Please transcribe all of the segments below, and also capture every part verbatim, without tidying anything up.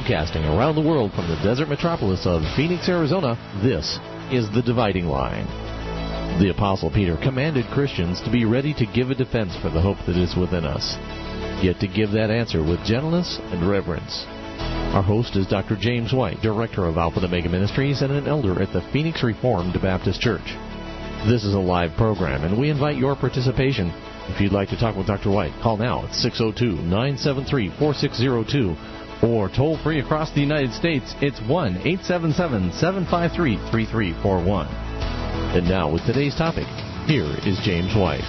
Broadcasting around the world from the desert metropolis of Phoenix, Arizona, this is The Dividing Line. The Apostle Peter commanded Christians to be ready to give a defense for the hope that is within us, yet to give that answer with gentleness and reverence. Our host is Doctor James White, Director of Alpha and Omega Ministries and an elder at the Phoenix Reformed Baptist Church. This is a live program, and we invite your participation. If you'd like to talk with Doctor White, call now at six oh two, nine seven three, four six oh two, or toll free across the United States, it's one eight seven seven, seven five three, three three four one. And now, with today's topic, here is James White.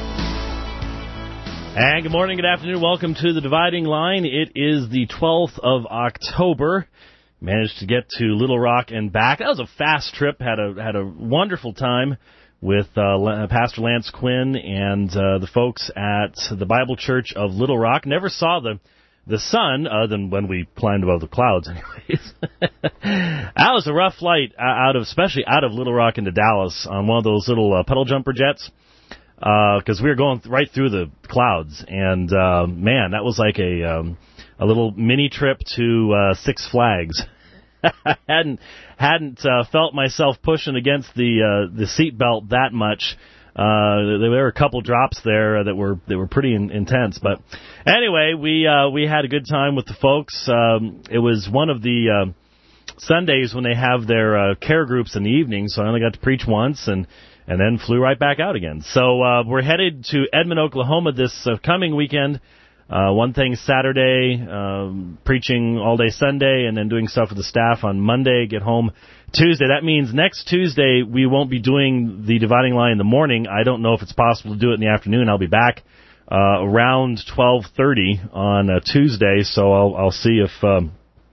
And good morning, good afternoon. Welcome to The Dividing Line. It is the twelfth of October. Managed to get to Little Rock and back. That was a fast trip. Had a had a wonderful time with uh, Pastor Lance Quinn and uh, the folks at the Bible Church of Little Rock. Never saw the the sun, other than when we climbed above the clouds, anyways. That was a rough flight out of, especially out of Little Rock into Dallas on one of those little uh, pedal jumper jets, because uh, we were going th- right through the clouds. And uh, man, that was like a um, a little mini trip to uh, Six Flags. I hadn't hadn't uh, felt myself pushing against the uh, the seatbelt that much. Uh, there were a couple drops there that were that were pretty in, intense, but anyway, we uh, we had a good time with the folks. Um, it was one of the uh, Sundays when they have their uh, care groups in the evening, so I only got to preach once and and then flew right back out again. So uh, we're headed to Edmond, Oklahoma this uh, coming weekend. Uh, one thing Saturday, um, preaching all day Sunday, and then doing stuff with the staff on Monday, get home Tuesday. That means next Tuesday we won't be doing the Dividing Line in the morning. I don't know if it's possible to do it in the afternoon. I'll be back uh, around twelve thirty on uh, Tuesday, so I'll, I'll see if um,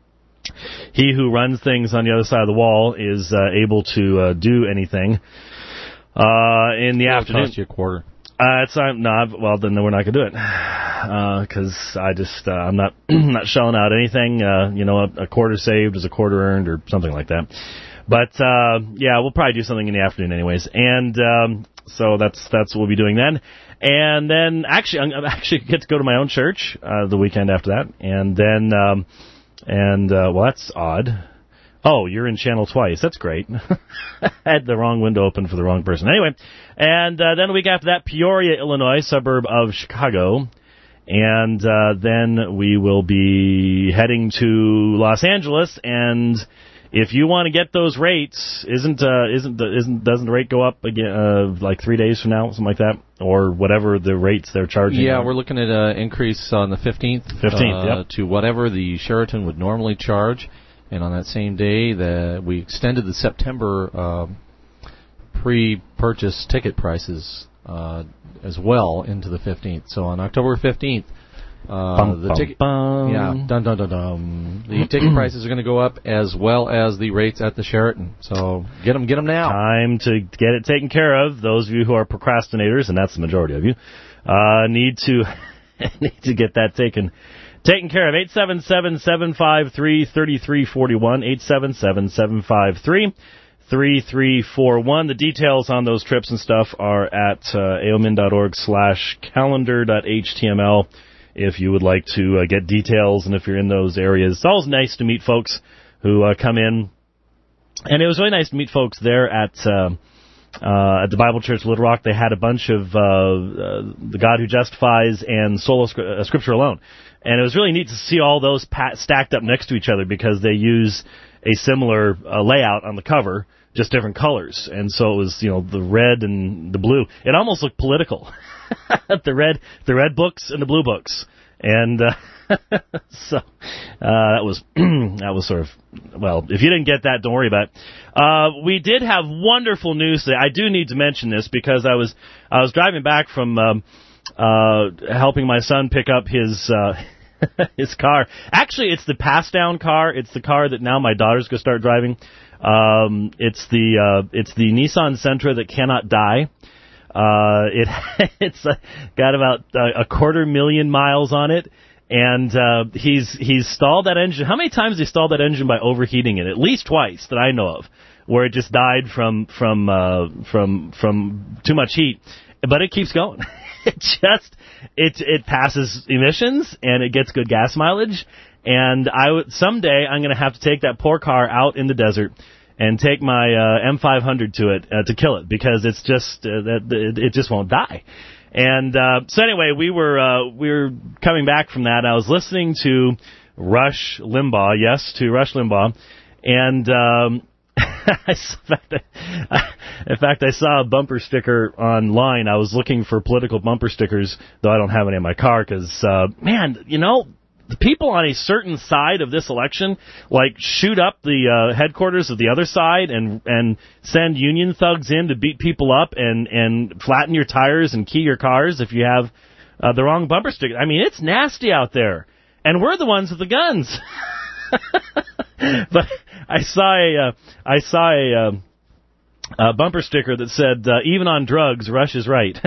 he who runs things on the other side of the wall is uh, able to uh, do anything uh, in the It'll afternoon. Cost you a quarter. Uh, it's uh, no, well then we're not gonna do it because uh, I just uh, I'm not not shelling out anything. Uh, you know, a, a quarter saved is a quarter earned or something like that. But uh, yeah, we'll probably do something in the afternoon anyways, and um, so that's that's what we'll be doing then. And then actually, I'm, I actually get to go to my own church uh, the weekend after that, and then um, and uh, well, that's odd. Oh, you're in channel twice. That's great. I had the wrong window open for the wrong person. Anyway, and uh, then a week after that, Peoria, Illinois, suburb of Chicago. And uh, then we will be heading to Los Angeles. And if you want to get those rates, isn't uh, isn't the, isn't doesn't the rate go up again uh, like three days from now, something like that, or whatever the rates they're charging? Yeah, are? we're looking at an increase on the fifteenth. fifteenth, uh, yep. To whatever the Sheraton would normally charge. And on that same day, the, we extended the September uh, pre-purchase ticket prices uh, as well into the fifteenth. So on October fifteenth, uh, bum, the bum, ticket, bum. yeah, dun dun dun dun. The ticket prices are going to go up as well as the rates at the Sheraton. So get them, get them now. Time to get it taken care of. Those of you who are procrastinators, and that's the majority of you, uh, need to need to get that taken. Taken care of. eight seven seven, seven five three, three three four one, eight seven seven, seven five three, three three four one. The details on those trips and stuff are at uh, aomin.org slash calendar.html if you would like to uh, get details and if you're in those areas. It's always nice to meet folks who uh, come in. And it was really nice to meet folks there at uh, uh, at the Bible Church Little Rock. They had a bunch of uh, uh, The God Who Justifies and Sola uh, Scripture Alone. And it was really neat to see all those pat- stacked up next to each other because they use a similar uh, layout on the cover, just different colors. And so it was, you know, the red and the blue. It almost looked political. the red, the red books and the blue books. And uh, so uh, that was that was sort of, well, if you didn't get that, don't worry about it. Uh, we did have wonderful news today. I do need to mention this because I was I was driving back from um, uh, helping my son pick up his. Uh, his car. Actually, it's the pass-down car. It's the car that now my daughter's going to start driving. Um, it's the uh, it's the Nissan Sentra that cannot die. Uh, it it's uh, got about uh, a quarter million miles on it, and uh, he's he's stalled that engine. How many times has he stalled that engine by overheating it? At least twice that I know of, where it just died from from uh, from from too much heat. but it keeps going. It just it it passes emissions and it gets good gas mileage. And I w- someday I'm going to have to take that poor car out in the desert and take my uh, M five hundred to it uh, to kill it because it's just uh, that it, it just won't die. And uh, so anyway, we were uh, we were coming back from that. I was listening to Rush Limbaugh, yes, to Rush Limbaugh, and um, in fact, I, in fact, I saw a bumper sticker online. I was looking for political bumper stickers, though I don't have any in my car, because uh, man, you know. The people on a certain side of this election, like, shoot up the uh, headquarters of the other side and and send union thugs in to beat people up and, and flatten your tires and key your cars if you have uh, the wrong bumper sticker. I mean, it's nasty out there. And we're the ones with the guns. But I saw a, uh, I saw a, uh, a bumper sticker that said, uh, even on drugs, Rush is right.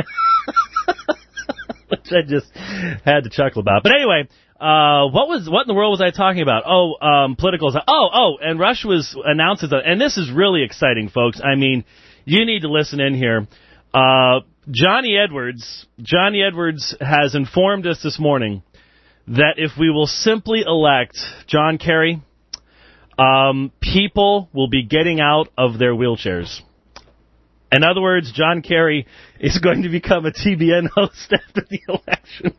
Which I just had to chuckle about. But anyway... Uh, what was, what in the world was I talking about? Oh, um, politicals. Oh, oh, and Rush was announces that, and this is really exciting, folks. I mean, you need to listen in here. Uh, Johnny Edwards, Johnny Edwards has informed us this morning that if we will simply elect John Kerry, um, people will be getting out of their wheelchairs. In other words, John Kerry is going to become a T B N host after the election.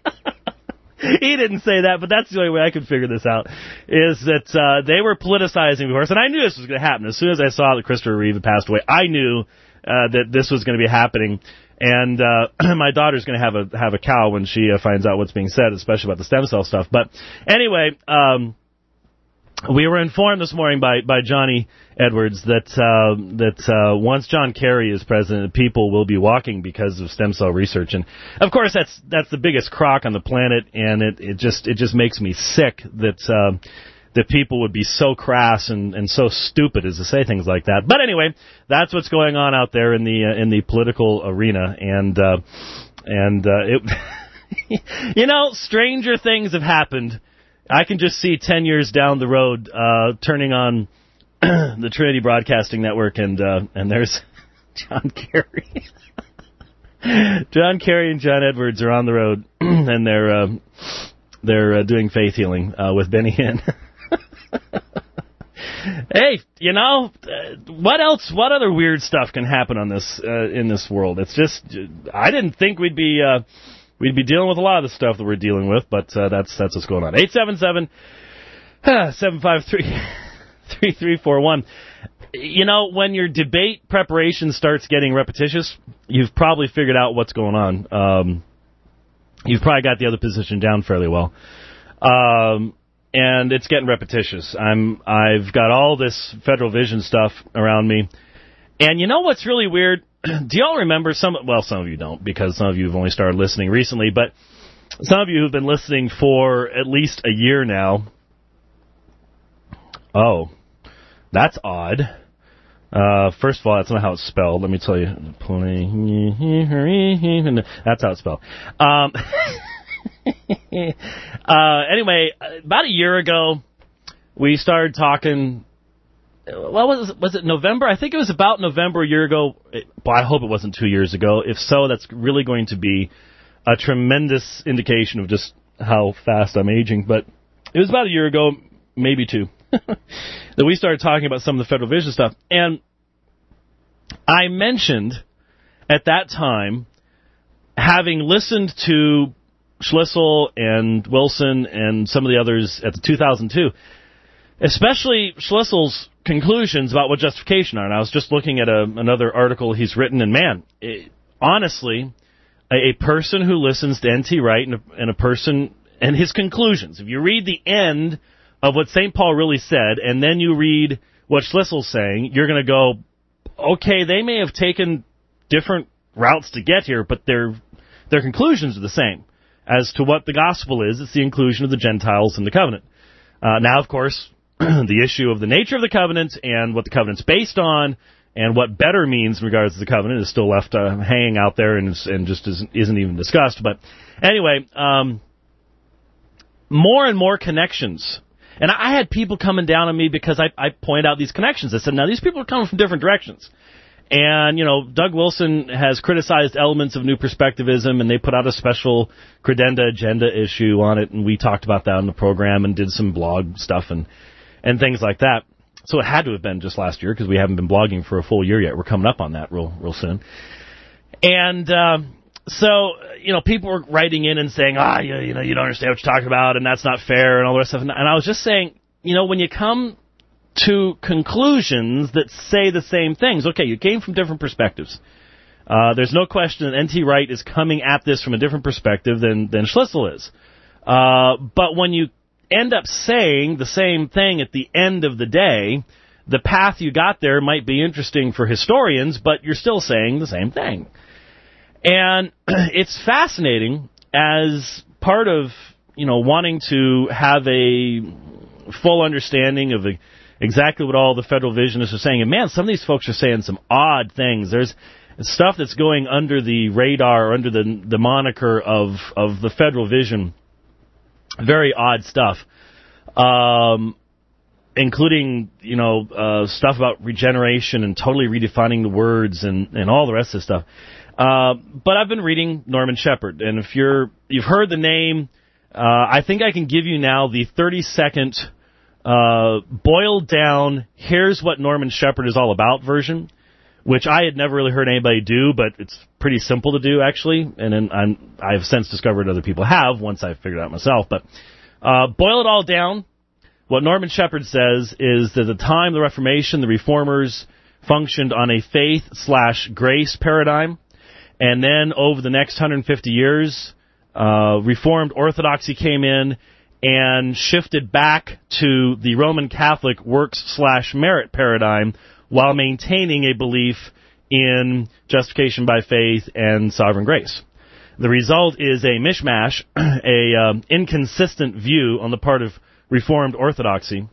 He didn't say that, but that's the only way I could figure this out, is that uh, they were politicizing, of course, and I knew this was going to happen. As soon as I saw that Christopher Reeve had passed away, I knew uh, that this was going to be happening. And uh, my daughter's going to have a have a cow when she uh, finds out what's being said, especially about the stem cell stuff. But anyway, um, we were informed this morning by, by Johnny Edwards that uh, that uh, once John Kerry is president, people will be walking because of stem cell research. And of course, that's that's the biggest crock on the planet, and it, it just it just makes me sick that uh, that people would be so crass and, and so stupid as to say things like that. But anyway, that's what's going on out there in the uh, in the political arena, and uh, and uh, it you know, stranger things have happened. I can just see ten years down the road, uh, turning on the Trinity Broadcasting Network, and uh, and there's John Kerry. John Kerry and John Edwards are on the road, and they're uh, they're uh, doing faith healing uh, with Benny Hinn. Hey, you know, uh, what else? What other weird stuff can happen on this uh, in this world? It's just, I didn't think we'd be. Uh, We'd be dealing with a lot of the stuff that we're dealing with, but uh, that's that's what's going on. eight seven seven, seven five three, three three four one. You know, when your debate preparation starts getting repetitious, you've probably figured out what's going on. Um, you've probably got the other position down fairly well. Um, and it's getting repetitious. I'm, I've got all this Federal Vision stuff around me. And you know what's really weird? Do y'all remember some, well, some of you don't, because some of you have only started listening recently, but some of you who've been listening for at least a year now. Oh, that's odd. Uh, first of all, that's not how it's spelled. Let me tell you. That's how it's spelled. Um, uh, anyway, about a year ago, we started talking. Well, was it, was it November? I think it was about November a year ago. It, well, I hope it wasn't two years ago. If so, that's really going to be a tremendous indication of just how fast I'm aging. But it was about a year ago, maybe two, that we started talking about some of the Federal Vision stuff. And I mentioned at that time, having listened to Schlissel and Wilson and some of the others at the two thousand two, especially Schlissel's conclusions about what justification are. And I was just looking at a, another article he's written, and man, it, honestly, a, a person who listens to N T Wright and a, and a person and his conclusions, if you read the end of what Saint Paul really said, and then you read what Schlissel's saying, you're going to go, okay, they may have taken different routes to get here, but their their conclusions are the same as to what the gospel is. It's the inclusion of the Gentiles in the covenant. Uh, now, of course, the issue of the nature of the covenant and what the covenant's based on and what better means in regards to the covenant is still left uh, hanging out there and, and just isn't, isn't even discussed. But anyway, um, more and more connections. And I had people coming down on me because I, I point out these connections. I said, now, these people are coming from different directions. And, you know, Doug Wilson has criticized elements of New Perspectivism, and they put out a special Credenda Agenda issue on it, and we talked about that on the program and did some blog stuff and, and things like that. So it had to have been just last year because we haven't been blogging for a full year yet. We're coming up on that real real soon. And um, so, you know, people were writing in and saying, ah, you, you know, you don't understand what you're talking about, and that's not fair, and all the rest of it. And I was just saying, you know, when you come to conclusions that say the same things. Okay, you came from different perspectives. Uh, there's no question that N T Wright is coming at this from a different perspective than, than Schlissel is. Uh, but when you end up saying the same thing at the end of the day, the path you got there might be interesting for historians, but you're still saying the same thing. And it's fascinating as part of, you know, wanting to have a full understanding of a exactly what all the federal visionists are saying. And, man, some of these folks are saying some odd things. There's stuff that's going under the radar or under the the moniker of, of the federal vision. Very odd stuff, um, including, you know, uh, stuff about regeneration and totally redefining the words and, and all the rest of the stuff. Uh, but I've been reading Norman Shepherd, and if you're, you've heard the name, uh, I think I can give you now the thirty-second Uh, boiled down, here's what Norman Shepherd is all about version, which I had never really heard anybody do, but it's pretty simple to do, actually, and then I'm, I've since discovered other people have once I figured it out myself. But uh, boil it all down, what Norman Shepherd says is that at the time of the Reformation, the Reformers functioned on a faith slash grace paradigm, and then over the next one hundred fifty years, uh, Reformed Orthodoxy came in and shifted back to the Roman Catholic works slash merit paradigm while maintaining a belief in justification by faith and sovereign grace. The result is a mishmash, a um, inconsistent view on the part of Reformed Orthodoxy,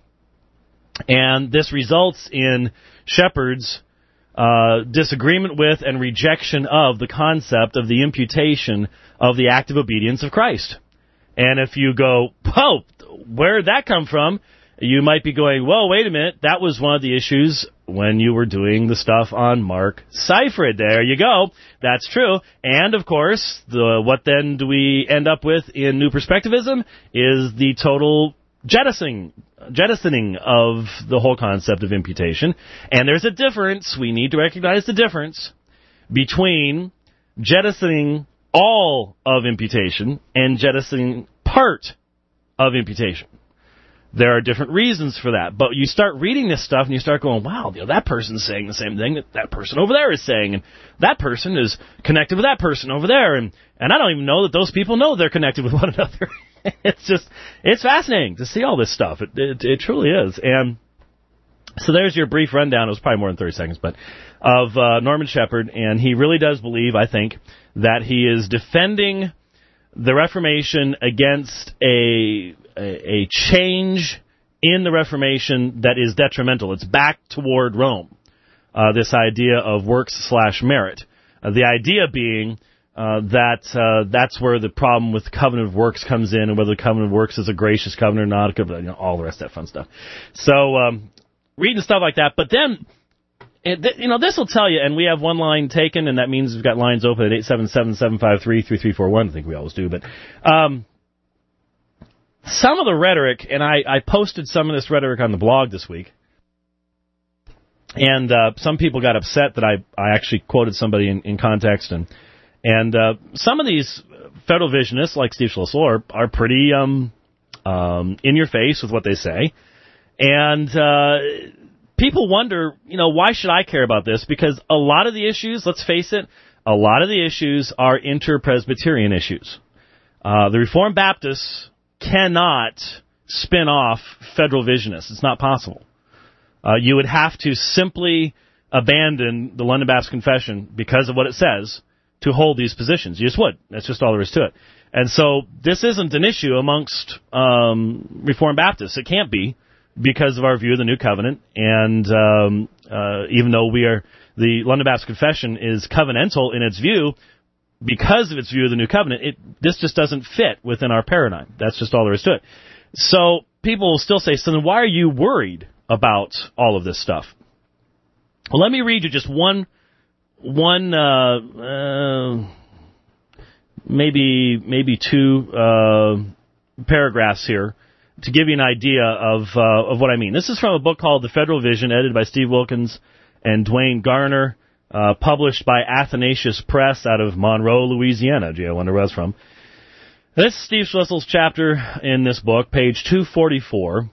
and this results in Shepherd's uh, disagreement with and rejection of the concept of the imputation of the active obedience of Christ. And if you go, whoa, where did that come from? You might be going, well, wait a minute, that was one of the issues when you were doing the stuff on Mark Seifert. There you go. That's true. And, of course, the what then do we end up with in New Perspectivism is the total jettisoning, jettisoning of the whole concept of imputation. And there's a difference. We need to recognize the difference between jettisoning all of imputation and jettisoning part of imputation. There are different reasons for that, but you start reading this stuff and you start going, wow, you know, that person's saying the same thing that that person over there is saying, and that person is connected with that person over there, and, and I don't even know that those people know they're connected with one another. It's just, it's fascinating to see all this stuff. It, it, it truly is. And so there's your brief rundown. It was probably more than thirty seconds, but of uh, Norman Shepherd, and he really does believe, I think, that he is defending the Reformation against a, a a change in the Reformation that is detrimental. It's back toward Rome, uh, this idea of works slash merit. Uh, the idea being uh, that uh, that's where the problem with the covenant of works comes in, and whether the covenant of works is a gracious covenant or not, you know, all the rest of that fun stuff. So um, reading stuff like that, but then It, th- you know, this will tell you, and we have one line taken, and that means we've got lines open at eight seven seven, seven five three, three three four one. I think we always do. But um, some of the rhetoric, and I, I posted some of this rhetoric on the blog this week, and uh, some people got upset that I, I actually quoted somebody in, in context, and and uh, some of these federal visionists, like Steve Schlissel, are, are pretty um, um, in your face with what they say, and uh people wonder, you know, why should I care about this? Because a lot of the issues, let's face it, a lot of the issues are inter-Presbyterian issues. Uh, the Reformed Baptists cannot spin off federal visionists. It's not possible. Uh, you would have to simply abandon the London Baptist Confession because of what it says to hold these positions. You just would. That's just all there is to it. And so this isn't an issue amongst um, Reformed Baptists. It can't be, because of our view of the New Covenant, and um, uh, even though we are, the London Baptist Confession is covenantal in its view, because of its view of the New Covenant, it, this just doesn't fit within our paradigm. That's just all there is to it. So people will still say, so then why are you worried about all of this stuff? Well, let me read you just one one, uh, uh, maybe maybe two uh, paragraphs here to give you an idea of uh, of what I mean. This is from a book called The Federal Vision, edited by Steve Wilkins and Dwayne Garner, uh, published by Athanasius Press out of Monroe, Louisiana. Gee, I wonder where that's from. This is Steve Schlessel's chapter in this book, page two forty-four.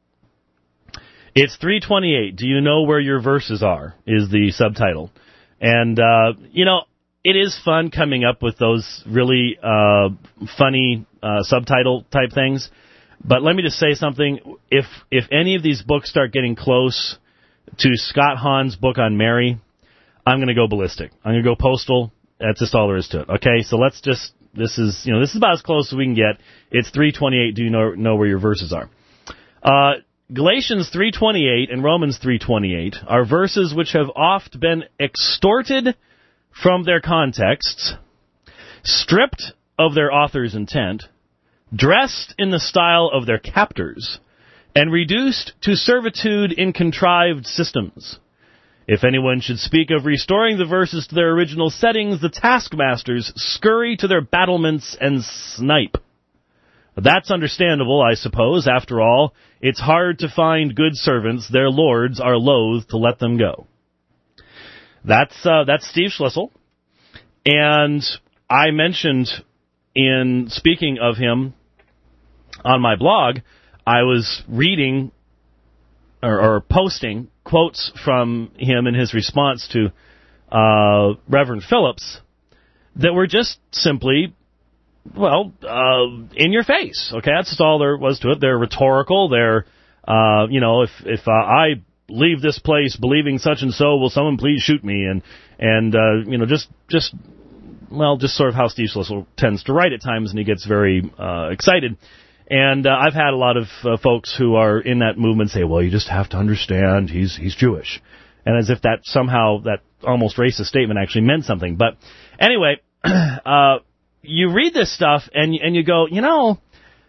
It's three twenty-eight. Do you know where your verses are? Is the subtitle. And, uh, you know, it is fun coming up with those really uh, funny uh, subtitle type things. But let me just say something. If if any of these books start getting close to Scott Hahn's book on Mary, I'm going to go ballistic. I'm going to go postal. That's just all there is to it. Okay, so let's just, this is, you know, this is about as close as we can get. It's three twenty-eight. Do you know, know where your verses are? Uh, Galatians three twenty-eight and Romans three twenty-eight are verses which have oft been extorted from their contexts, stripped of their author's intent, dressed in the style of their captors, and reduced to servitude in contrived systems. If anyone should speak of restoring the verses to their original settings, the taskmasters scurry to their battlements and snipe. That's understandable, I suppose. After all, it's hard to find good servants. Their lords are loath to let them go. That's uh, that's Steve Schlessel. And I mentioned in speaking of him on my blog, I was reading or, or posting quotes from him in his response to uh, Reverend Phillips that were just simply, well, uh, in your face. Okay, that's just all there was to it. They're rhetorical. They're, uh, you know, if if uh, I leave this place believing such and so, will someone please shoot me? And and uh, you know, just just well, just sort of how Steve Schlessel tends to write at times, and he gets very uh, excited. And uh, I've had a lot of uh, folks who are in that movement say, well, you just have to understand he's he's Jewish, and as if that somehow that almost racist statement actually meant something. But anyway. uh You read this stuff and and you go, you know,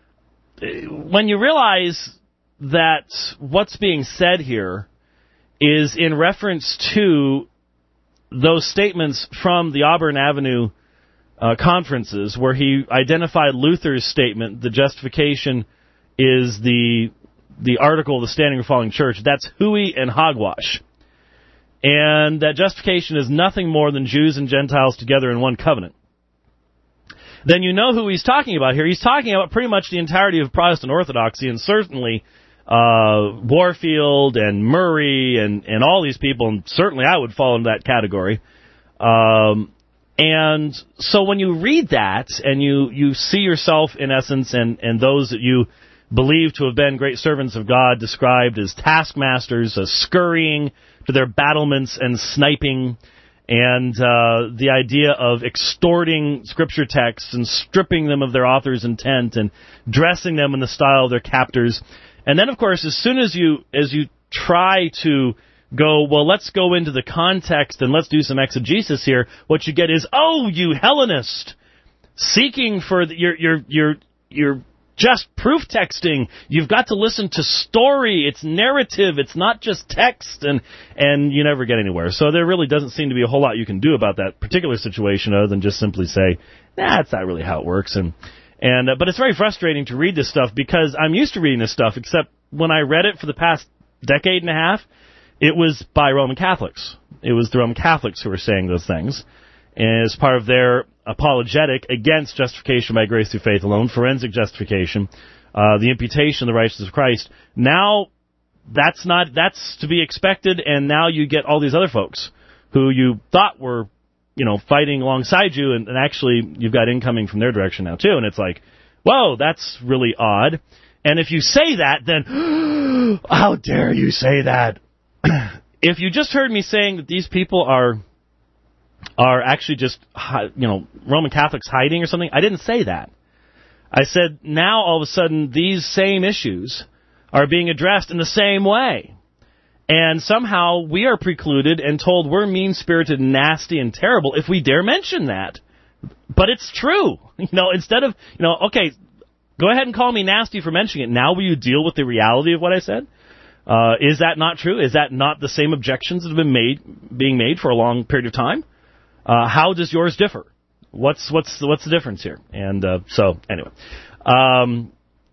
when you realize that what's being said here is in reference to those statements from the Auburn Avenue uh, conferences where he identified Luther's statement, the justification is the the article of the Standing or Falling Church, that's hooey and hogwash. And that justification is nothing more than Jews and Gentiles together in one covenant. Then you know who he's talking about here. He's talking about pretty much the entirety of Protestant Orthodoxy, and certainly uh, Warfield and Murray and, and all these people, and certainly I would fall into that category. Um, and so when you read that and you, you see yourself, in essence, and, and those that you believe to have been great servants of God described as taskmasters, uh, scurrying to their battlements and sniping, and uh, the idea of extorting scripture texts and stripping them of their author's intent and dressing them in the style of their captors. And then, of course, as soon as you as you try to go, well, let's go into the context and let's do some exegesis here, what you get is, oh, you Hellenist, seeking for the, your your your your just proof texting. You've got to listen to story. It's narrative. It's not just text, and and you never get anywhere. So there really doesn't seem to be a whole lot you can do about that particular situation other than just simply say, nah, that's not really how it works. And and uh, but it's very frustrating to read this stuff because I'm used to reading this stuff, except when I read it for the past decade and a half, it was by Roman Catholics. It was the Roman Catholics who were saying those things as part of their apologetic against justification by grace through faith alone, forensic justification, uh, the imputation of the righteousness of Christ. Now, that's not, that's to be expected, and now you get all these other folks who you thought were, you know, fighting alongside you, and, and actually you've got incoming from their direction now too, and it's like, whoa, that's really odd. And if you say that, then, how dare you say that? If you just heard me saying that these people are are actually just, you know, Roman Catholics hiding or something, I didn't say that. I said now all of a sudden these same issues are being addressed in the same way. And somehow we are precluded and told we're mean-spirited, nasty, and terrible if we dare mention that. But it's true. You know, instead of, you know, okay, go ahead and call me nasty for mentioning it. Now will you deal with the reality of what I said? Uh, is that not true? Is that not the same objections that have been made, being made for a long period of time? Uh, how does yours differ? What's what's what's the difference here? And uh, so anyway, um,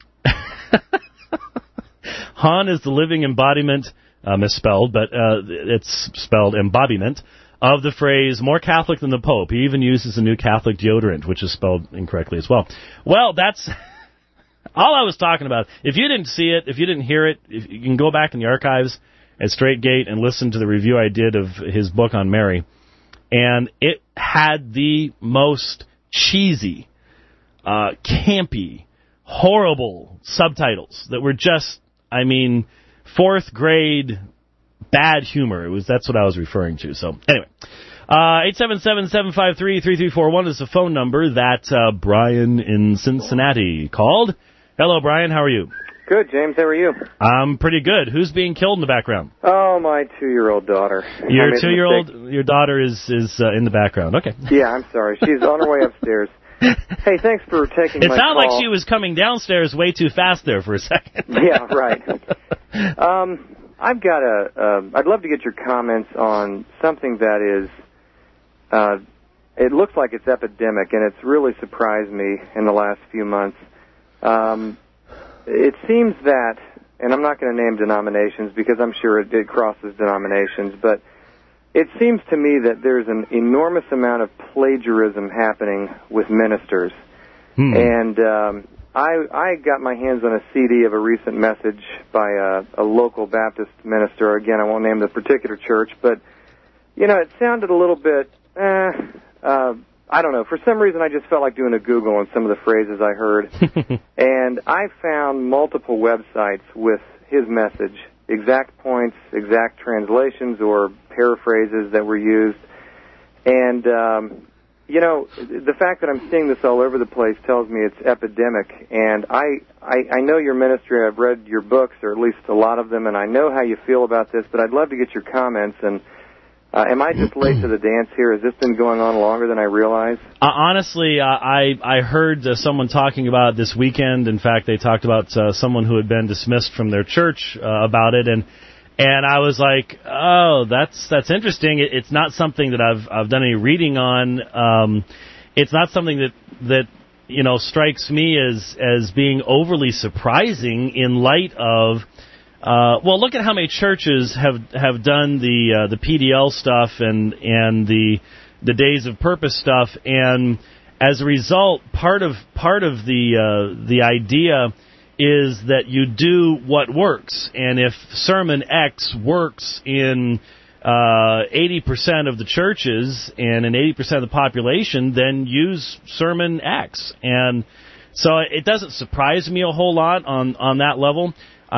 Han is the living embodiment, uh, misspelled, but uh, it's spelled embodiment of the phrase "more Catholic than the Pope." He even uses the new Catholic deodorant, which is spelled incorrectly as well. Well, that's all I was talking about. If you didn't see it, if you didn't hear it, if you can go back in the archives at Straight Gate and listen to the review I did of his book on Mary. And it had the most cheesy, uh, campy, horrible subtitles that were just, I mean, fourth grade bad humor. It was that's what I was referring to. So anyway, uh, eight seven seven, seven five three, three three four one is the phone number that uh, Brian in Cincinnati called. Hello, Brian. How are you? Good, James. How are you? I'm pretty good. Who's being killed in the background? Oh, my two-year-old daughter. Your two-year-old, your daughter is is uh, in the background. Okay. Yeah, I'm sorry. She's on her way upstairs. Hey, thanks for taking it my call. It sounded like she was coming downstairs way too fast there for a second. Yeah, right. Um, I've got a. Uh, I'd love to get your comments on something that is. Uh, it looks like it's epidemic, and it's really surprised me in the last few months. Um. It seems that, and I'm not going to name denominations because I'm sure it, it crosses denominations, but it seems to me that there's an enormous amount of plagiarism happening with ministers. Hmm. And um, I, I got my hands on a C D of a recent message by a, a local Baptist minister. Again, I won't name the particular church, but, you know, it sounded a little bit, eh, uh, I don't know. For some reason, I just felt like doing a Google on some of the phrases I heard. And I found multiple websites with his message, exact points, exact translations or paraphrases that were used. And, um, you know, the fact that I'm seeing this all over the place tells me it's epidemic. And I, I, I know your ministry. I've read your books, or at least a lot of them, and I know how you feel about this, but I'd love to get your comments. And Uh, am I just late to the dance here? Has this been going on longer than I realized? Uh, honestly, uh, I I heard uh, someone talking about it this weekend. In fact, they talked about uh, someone who had been dismissed from their church uh, about it, and and I was like, oh, that's that's interesting. It, it's not something that I've I've done any reading on. Um, it's not something that that you know strikes me as as being overly surprising in light of. Uh, well, look at how many churches have have done the uh, the P D L stuff and and the the Days of Purpose stuff, and as a result, part of part of the uh, the idea is that you do what works, and if Sermon X works in uh, eighty percent of the churches and in eighty percent of the population, then use Sermon X, and so it doesn't surprise me a whole lot on on that level.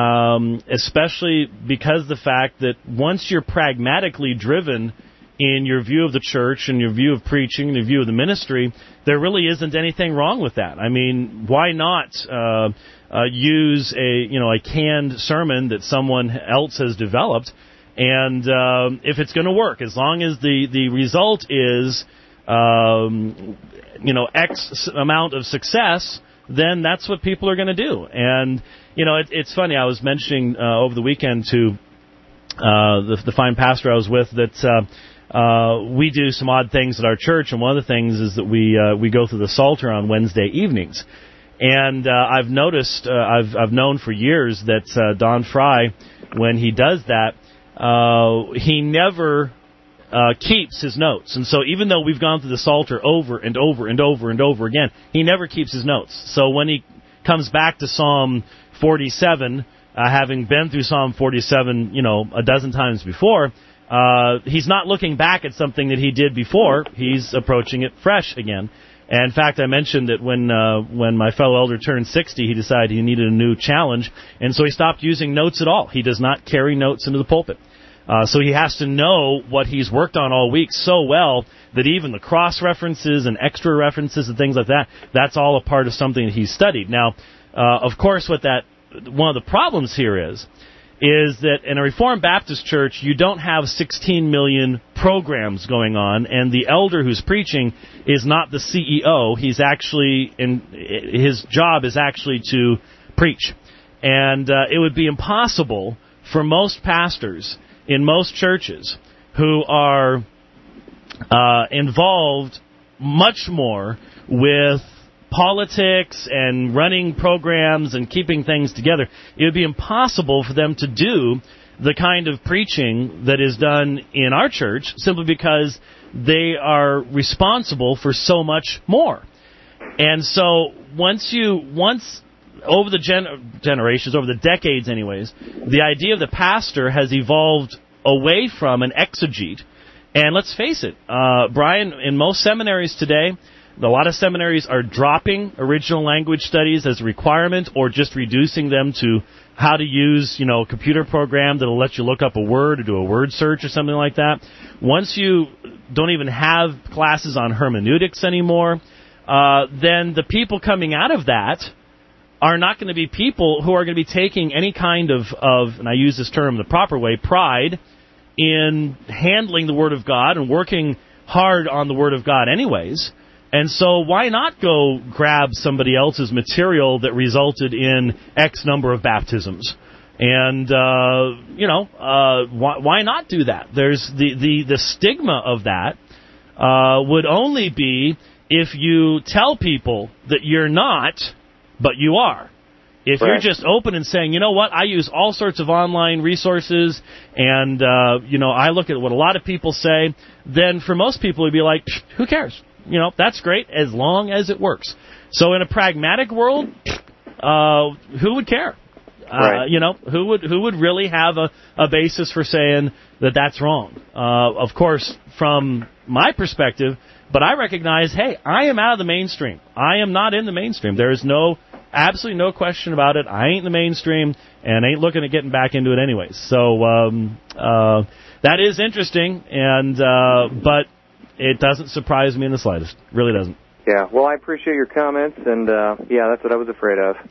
Um, especially because the fact that once you're pragmatically driven in your view of the church and your view of preaching and your view of the ministry, there really isn't anything wrong with that. I mean, why not uh, uh, use a you know a canned sermon that someone else has developed, and um, if it's going to work, as long as the the result is um, you know X amount of success, then that's what people are going to do. And, you know, it, it's funny, I was mentioning uh, over the weekend to uh, the, the fine pastor I was with that uh, uh, we do some odd things at our church, and one of the things is that we uh, we go through the Psalter on Wednesday evenings. And uh, I've noticed, uh, I've I've known for years that uh, Don Fry, when he does that, uh, he never... Uh, keeps his notes. And so even though we've gone through the Psalter over and over and over and over again, he never keeps his notes. So when he comes back to Psalm forty-seven, uh, having been through Psalm forty-seven, you know, a dozen times before, uh, he's not looking back at something that he did before. He's approaching it fresh again. And in fact, I mentioned that when uh, when my fellow elder turned sixty, he decided he needed a new challenge, and so he stopped using notes at all. He does not carry notes into the pulpit. Uh, so he has to know what he's worked on all week so well that even the cross-references and extra references and things like that, that's all a part of something that he's studied. Now, uh, of course, what that one of the problems here is, is that in a Reformed Baptist church, you don't have sixteen million programs going on, and the elder who's preaching is not the C E O. He's actually, in, his job is actually to preach. And uh, it would be impossible for most pastors in most churches who are uh, involved much more with politics and running programs and keeping things together, it would be impossible for them to do the kind of preaching that is done in our church simply because they are responsible for so much more. And so once you, once over the gen- generations, over the decades anyways, the idea of the pastor has evolved away from an exegete. And let's face it, uh, Brian, in most seminaries today, a lot of seminaries are dropping original language studies as a requirement or just reducing them to how to use, you know, a computer program that will let you look up a word or do a word search or something like that. Once you don't even have classes on hermeneutics anymore, uh, then the people coming out of that are not going to be people who are going to be taking any kind of, of, and I use this term the proper way, pride in handling the Word of God and working hard on the Word of God anyways. And so why not go grab somebody else's material that resulted in X number of baptisms? And, uh, you know, uh, why, why not do that? There's the, the, the stigma of that uh, would only be if you tell people that you're not, but you are. If Right. you're just open and saying, you know what, I use all sorts of online resources, and, uh, you know, I look at what a lot of people say, then for most people it would be like, who cares? You know, that's great as long as it works. So in a pragmatic world, uh, who would care? Uh, Right. you know, who would who would really have a, a basis for saying that that's wrong? Uh, of course, from my perspective, but I recognize, hey, I am out of the mainstream. I am not in the mainstream. There is no, absolutely no question about it. I ain't in the mainstream and ain't looking at getting back into it anyways. So um, uh, that is interesting, and uh, but it doesn't surprise me in the slightest. It really doesn't. Yeah, well, I appreciate your comments, and, uh, yeah, that's what I was afraid of.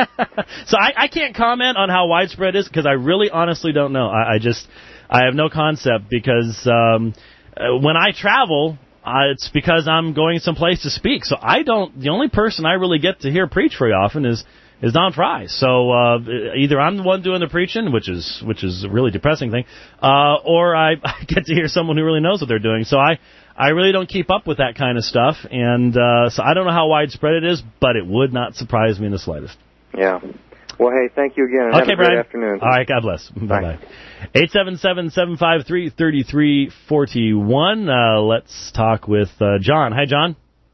So I, I can't comment on how widespread it is because I really honestly don't know. I, I just, I have no concept because um, uh, when I travel, uh, it's because I'm going someplace to speak. So I don't, the only person I really get to hear preach very often is is Don Fry. So uh, either I'm the one doing the preaching, which is which is a really depressing thing, uh, or I, I get to hear someone who really knows what they're doing. So I, I really don't keep up with that kind of stuff, and uh, so I don't know how widespread it is, but it would not surprise me in the slightest. Yeah. Well, hey, thank you again, and Okay, have a great Brian. afternoon. All right, God bless. Bye-bye. eight seven seven, seven five three, three three four one. Uh, let's talk with uh, John. Hi, John.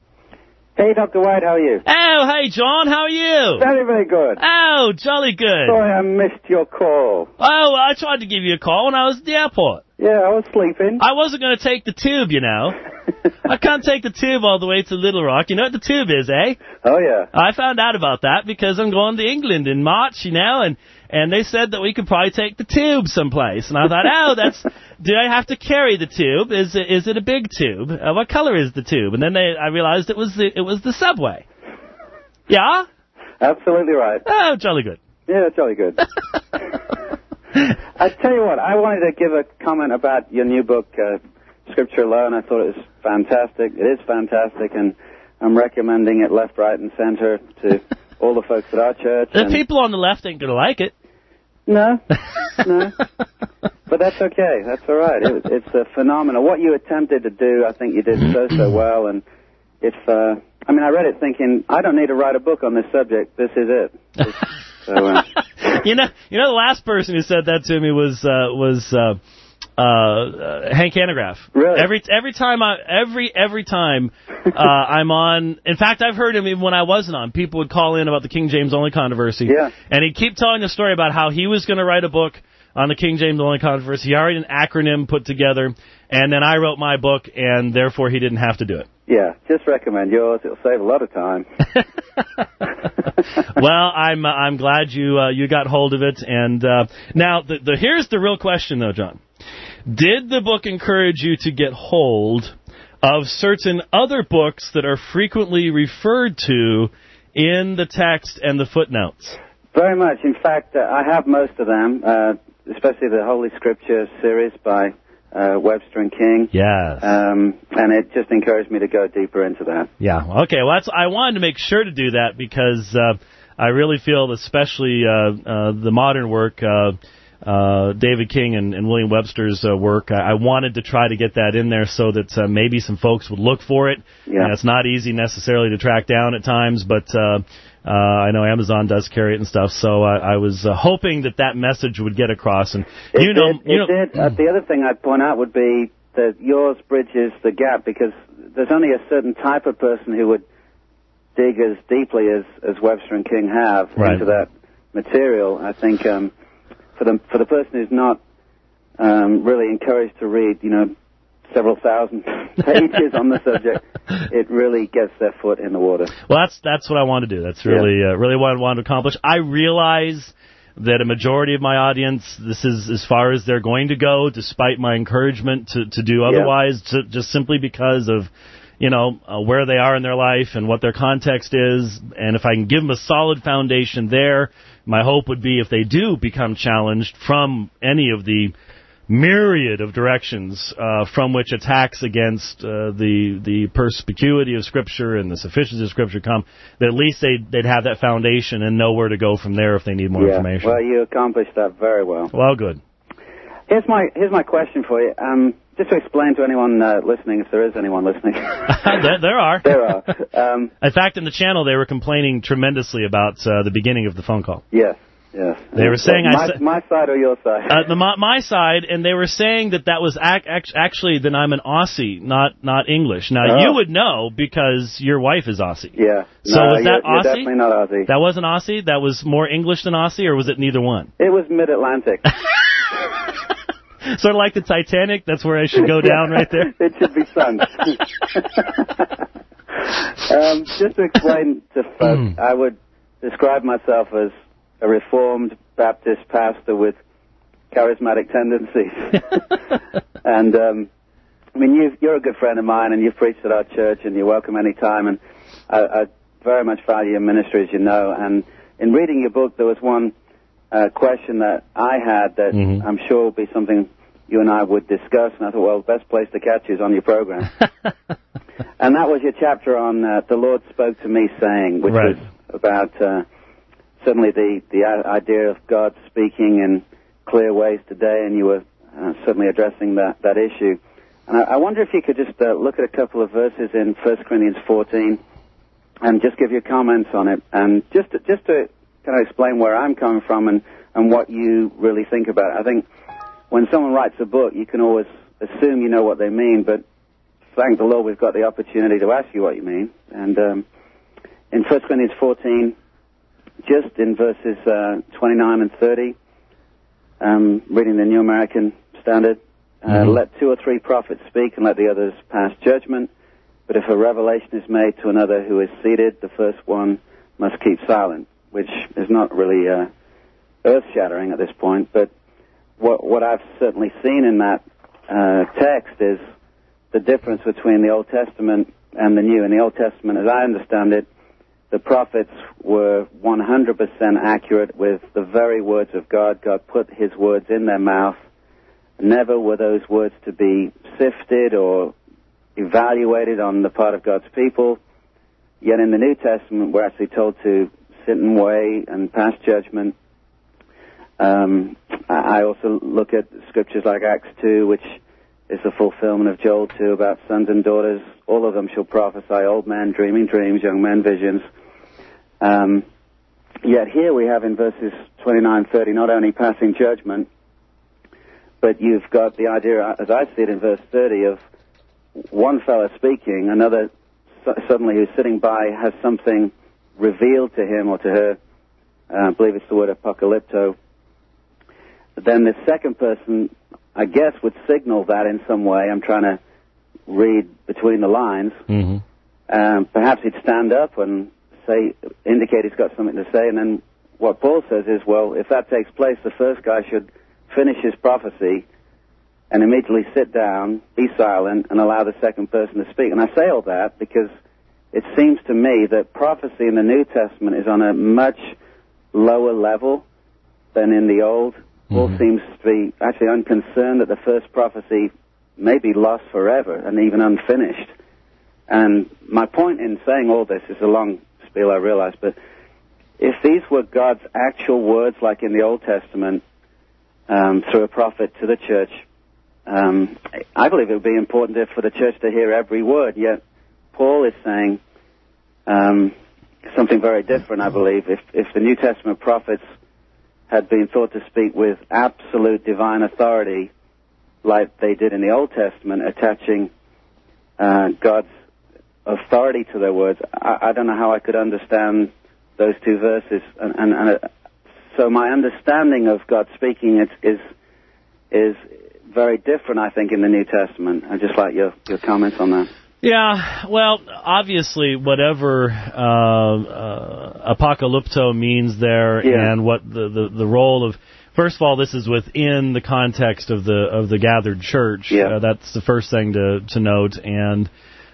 Hey, Doctor White, how are you? Oh, hey, John, how are you? Very, very good. Oh, jolly good. Sorry I missed your call. Oh, I tried to give you a call when I was at the airport. Yeah, I was sleeping. I wasn't going to take the tube, you know. I can't take the tube all the way to Little Rock. You know what the tube is, eh? Oh, yeah. I found out about that because I'm going to England in March, you know, and, and they said that we could probably take the tube someplace. And I thought, oh, that's, do I have to carry the tube? Is it, is it a big tube? Uh, what color is the tube? And then they, I realized it was the, it was the subway. Yeah? Absolutely right. Oh, jolly good. Yeah, jolly good. I tell you what, I wanted to give a comment about your new book, uh, Scripture Alone. I thought it was fantastic. It is fantastic, and I'm recommending it left, right, and center to all the folks at our church. The and people on the left ain't going to like it. No, no. But that's okay. That's all right. It, it's a phenomenon. What you attempted to do, I think you did so, so well. And if, uh, I mean, I read it thinking, I don't need to write a book on this subject. This is it. It's, so, uh, you know, you know, the last person who said that to me was uh, was uh, uh, uh, Hank Hanegraaff. Really? Every every time I every every time uh, I'm on. In fact, I've heard him even when I wasn't on. People would call in about the King James only controversy. Yeah. And he'd keep telling the story about how he was going to write a book on the King James only controversy. He already had an acronym put together, and then I wrote my book, and therefore he didn't have to do it. yeah, just recommend yours. It'll save a lot of time. Well, I'm uh, I'm glad you uh, you got hold of it. And uh, now the, the here's the real question, though, John. Did the book encourage you to get hold of certain other books that are frequently referred to in the text and the footnotes? Very much. In fact, uh, I have most of them, uh, especially the Holy Scripture series by uh, Webster and King. Yes. Um, and it just encouraged me to go deeper into that. Yeah. Okay. Well, that's, I wanted to make sure to do that because uh, I really feel, especially uh, uh, the modern work, uh, uh, David King and, and William Webster's uh, work. I, I wanted to try to get that in there so that uh, maybe some folks would look for it. Yeah. And it's not easy necessarily to track down at times, but uh, uh, I know Amazon does carry it and stuff. So I, I was uh, hoping that that message would get across. And it you know, did, you know, it did. Uh, the other thing I'd point out would be that yours bridges the gap, because there's only a certain type of person who would dig as deeply as, as Webster and King have right. into that material. I think um, for the for the person who's not um, really encouraged to read, you know, several thousand pages on the subject, it really gets their foot in the water. Well, that's that's what I want to do. That's really yeah. uh, really what I want to accomplish. I realize that a majority of my audience, this is as far as they're going to go, despite my encouragement to, to do otherwise, yeah. to, just simply because of, you know, uh, where they are in their life and what their context is. And if I can give them a solid foundation there, my hope would be if they do become challenged from any of the myriad of directions uh, from which attacks against uh, the the perspicuity of Scripture and the sufficiency of Scripture come, that at least they'd, they'd have that foundation and know where to go from there if they need more yeah. information. Well, you accomplished that very well. Well, good. Here's my here's my question for you. Um, just to explain to anyone uh, listening, if there is anyone listening. there, there are. There are. Um, in fact, in the channel, they were complaining tremendously about uh, the beginning of the phone call. Yes. Yes. They were saying my, I sa- my side or your side? Uh, the my, my side, and they were saying that that was ac- ac- actually that I'm an Aussie, not not English. Now oh. you would know because your wife is Aussie. Yeah. So no, was that you're, Aussie? You're definitely not Aussie. That wasn't Aussie. That was more English than Aussie, or was it neither one? It was Mid-Atlantic. Sort of like the Titanic. That's where I should go down right there. It should be sunk. um, just to explain to folks, mm. I would describe myself as a Reformed Baptist pastor with charismatic tendencies. and, um, I mean, you've, you're a good friend of mine, and you've preached at our church, and you're welcome any time, and I, I very much value your ministry, as you know. And in reading your book, there was one uh, question that I had that mm-hmm. I'm sure will be something you and I would discuss, and I thought, well, the best place to catch you is on your program. And that was your chapter on uh, The Lord Spoke to Me Saying, which right. was about... Uh, Certainly the, the idea of God speaking in clear ways today, and you were uh, certainly addressing that, that issue. And I, I wonder if you could just uh, look at a couple of verses in First Corinthians fourteen and just give your comments on it, and just to, just to kind of explain where I'm coming from and, and what you really think about it. I think when someone writes a book, you can always assume you know what they mean, but thank the Lord we've got the opportunity to ask you what you mean. And um, in First Corinthians fourteen, just in verses uh, twenty-nine and thirty, um, reading the New American Standard, uh, mm-hmm. let two or three prophets speak and let the others pass judgment. But if a revelation is made to another who is seated, the first one must keep silent, which is not really uh, earth-shattering at this point. But what, what I've certainly seen in that uh, text is the difference between the Old Testament and the New. In the Old Testament, as I understand it, the prophets were one hundred percent accurate with the very words of God. God put his words in their mouth. Never were those words to be sifted or evaluated on the part of God's people. Yet in the New Testament, we're actually told to sit and weigh and pass judgment. Um, I also look at scriptures like Acts two, which is the fulfillment of Joel two about sons and daughters. All of them shall prophesy, old men dreaming dreams, young men visions. Um, yet here we have in verses twenty-nine, thirty, not only passing judgment, but you've got the idea, as I see it in verse thirty, of one fellow speaking, another suddenly who's sitting by has something revealed to him or to her. Uh, I believe it's the word apocalypto. But then the second person, I guess, would signal that in some way. I'm trying to read between the lines. Mm-hmm. Um, perhaps he'd stand up and say, indicate he's got something to say, and then what Paul says is, well, if that takes place, the first guy should finish his prophecy and immediately sit down, be silent, and allow the second person to speak. And I say all that because it seems to me that prophecy in the New Testament is on a much lower level than in the Old. Mm-hmm. Paul seems to be actually unconcerned that the first prophecy may be lost forever and even unfinished. And my point in saying all this is a long spiel, I realize, but if these were God's actual words like in the Old Testament, um, through a prophet to the church. Um, I believe it would be important for the church to hear every word, yet Paul is saying um, something very different, I believe. If, if the New Testament prophets had been thought to speak with absolute divine authority, like they did in the Old Testament, attaching uh, God's authority to their words, I, I don't know how I could understand those two verses. And, and, and uh, so my understanding of God speaking is, is is very different, I think, in the New Testament. I'd just like your, your comments on that. Yeah, well, obviously, whatever uh, uh, apocalypto means there, yeah. and what the, the, the role of, first of all, this is within the context of the of the gathered church. Yeah. Uh, that's the first thing to to note, and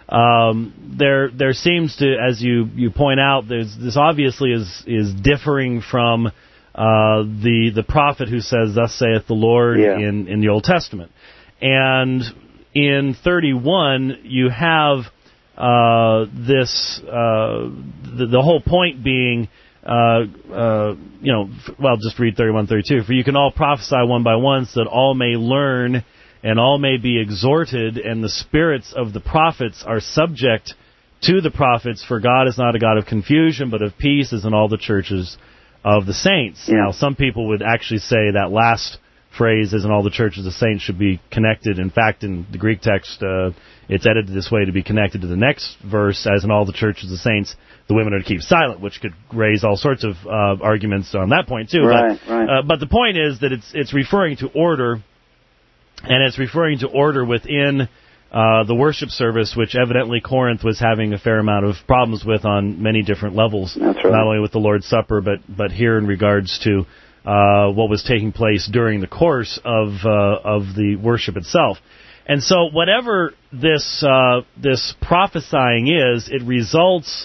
um, there there seems to, as you, you point out, there's this obviously is is differing from uh, the the prophet who says, "Thus saith the Lord," yeah. in in the Old Testament, and in thirty-one, you have uh, this, uh, the, the whole point being, uh, uh, you know, well, just read thirty-one, thirty-two. For you can all prophesy one by one, so that all may learn and all may be exhorted, and the spirits of the prophets are subject to the prophets, for God is not a God of confusion, but of peace, as in all the churches of the saints. Yeah. Now, some people would actually say that last phrase, as in all the churches of saints, should be connected. In fact, in the Greek text, uh, it's edited this way to be connected to the next verse, as in all the churches of saints, the women are to keep silent, which could raise all sorts of uh, arguments on that point too. Right, but, right. Uh, but the point is that it's it's referring to order, and it's referring to order within uh, the worship service, which evidently Corinth was having a fair amount of problems with on many different levels. That's right. Not only with the Lord's Supper, but but here in regards to Uh, what was taking place during the course of uh, of the worship itself. And so whatever this uh, this prophesying is, it results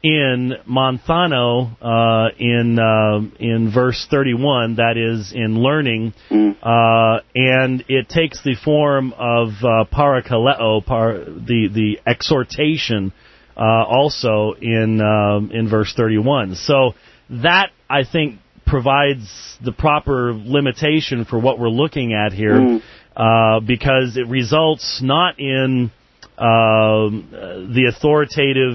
in Monthano uh, in uh, in verse thirty-one, that is, in learning, mm. uh, and it takes the form of uh, parakaleo, par, the, the exhortation, uh, also in, um, in verse thirty-one. So that, I think, provides the proper limitation for what we're looking at here, mm. uh, because it results not in uh, the authoritative,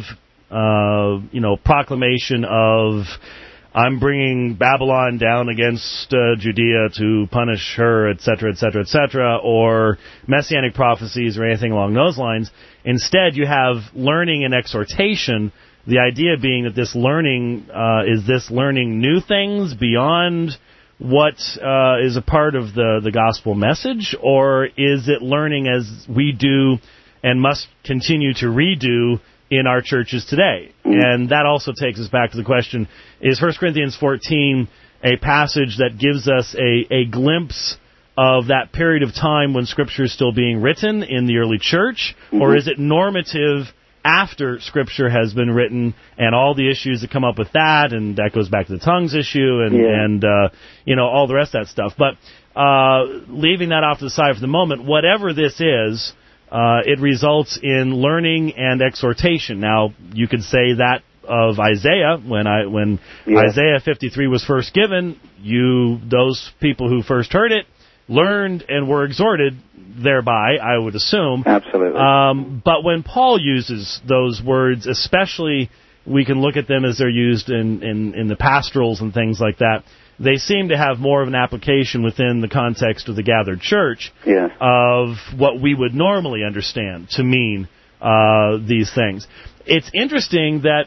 uh, you know, proclamation of I'm bringing Babylon down against uh, Judea to punish her, et cetera, et cetera, et cetera, or messianic prophecies or anything along those lines. Instead, you have learning and exhortation. The idea being that this learning, uh, is this learning new things beyond what uh, is a part of the, the gospel message, or is it learning as we do and must continue to redo in our churches today? And that also takes us back to the question, is First Corinthians fourteen a passage that gives us a, a glimpse of that period of time when Scripture is still being written in the early church, mm-hmm. or is it normative after Scripture has been written and all the issues that come up with that, and that goes back to the tongues issue and, yeah. and uh, you know, all the rest of that stuff. But uh, leaving that off to the side for the moment, whatever this is, uh, it results in learning and exhortation. Now, you could say that of Isaiah, when I when yeah. Isaiah fifty-three was first given, you those people who first heard it learned and were exhorted thereby, I would assume. Absolutely. Um, but when Paul uses those words, especially, we can look at them as they're used in, in, in the pastorals and things like that, they seem to have more of an application within the context of the gathered church yeah. of what we would normally understand to mean uh, these things. It's interesting that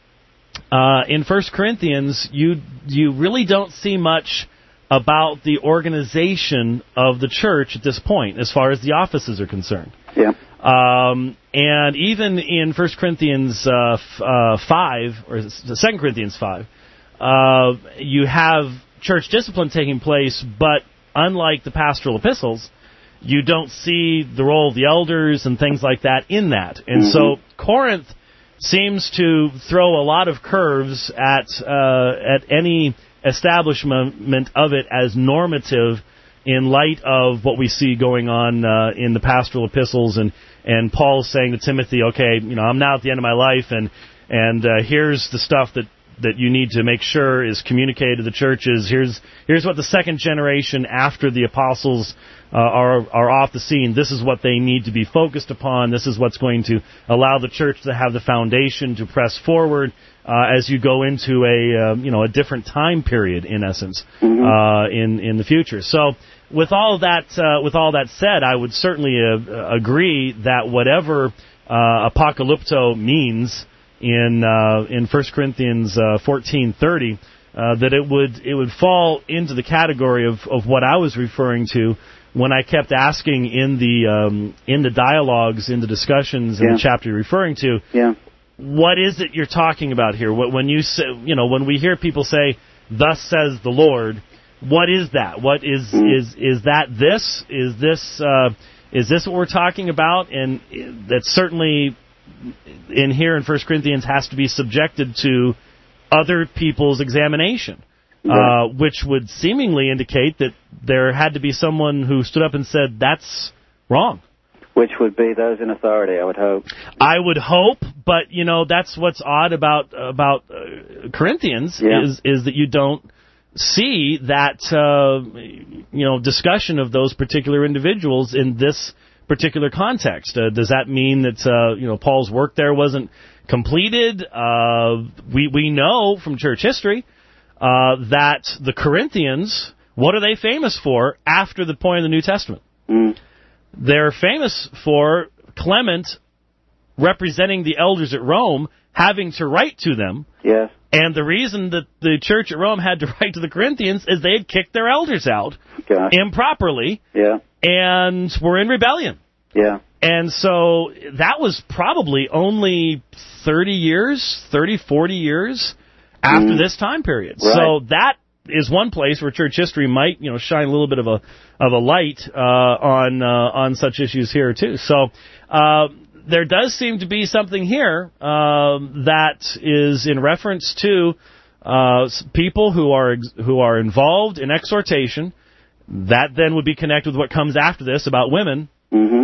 uh, in First Corinthians, you you really don't see much about the organization of the church at this point, as far as the offices are concerned. Yeah. Um, and even in First Corinthians uh, f- uh, five, or Second Corinthians five, uh, you have church discipline taking place, but unlike the pastoral epistles, you don't see the role of the elders and things like that in that. And mm-hmm. so Corinth seems to throw a lot of curves at uh, at any establishment of it as normative in light of what we see going on uh, in the pastoral epistles, and and Paul saying to Timothy, okay, you know, I'm now at the end of my life, and and uh, here's the stuff that that you need to make sure is communicated to the churches. Here's here's what the second generation after the apostles uh, are are off the scene. This is what they need to be focused upon. This is what's going to allow the church to have the foundation to press forward uh, as you go into a uh, you know a different time period, in essence, mm-hmm. uh, in in the future. So. With all that, uh, with all that said, I would certainly uh, agree that whatever uh, apocalypto means in uh, in First Corinthians uh, fourteen thirty, uh, that it would it would fall into the category of, of what I was referring to when I kept asking in the um, in the dialogues, in the discussions, in yeah. the chapter you're referring to. Yeah. What is it you're talking about here? When you say, you know, when we hear people say, "Thus says the Lord." What is that? What is mm. is is that this? Is this uh, is this what we're talking about? And that certainly in here in First Corinthians has to be subjected to other people's examination, yeah. uh, which would seemingly indicate that there had to be someone who stood up and said that's wrong. Which would be those in authority, I would hope. I would hope, but you know that's what's odd about about uh, Corinthians yeah. is is that you don't see that uh, you know discussion of those particular individuals in this particular context. Uh, does that mean that uh, you know Paul's work there wasn't completed? Uh, we we know from church history uh, that the Corinthians, what are they famous for after the point of the New Testament? Mm. They're famous for Clement representing the elders at Rome having to write to them. Yes. And the reason that the church at Rome had to write to the Corinthians is they had kicked their elders out Gosh. improperly yeah. and were in rebellion. Yeah. And so that was probably only thirty years, thirty, forty years after mm. this time period. Right. So that is one place where church history might, you know, shine a little bit of a of a light uh, on uh, on such issues here too. So uh, there does seem to be something here uh, that is in reference to uh, people who are ex- who are involved in exhortation. That then would be connected with what comes after this about women. Mm-hmm.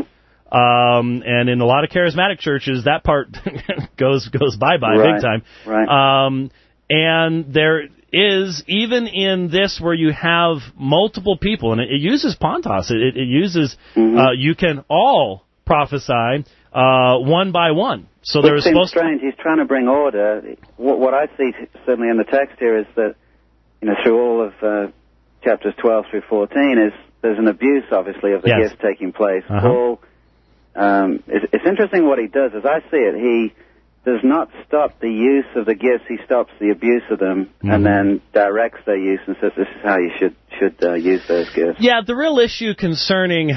Um, and in a lot of charismatic churches, that part goes goes bye bye right. big time. Right. Um, and there is, even in this where you have multiple people, and it, it uses Pontos, it, it uses, mm-hmm. uh, you can all prophesy uh, one by one. So there is seems supposed strange. To... He's trying to bring order. What, what I see certainly in the text here is that, you know, through all of uh, chapters twelve through fourteen, is there's an abuse, obviously, of the yes. gifts taking place. Uh-huh. Paul, um, it's, it's interesting what he does. As I see it, he does not stop the use of the gifts. He stops the abuse of them, mm-hmm. and then directs their use and says, "This is how you should should uh, use those gifts." Yeah, the real issue concerning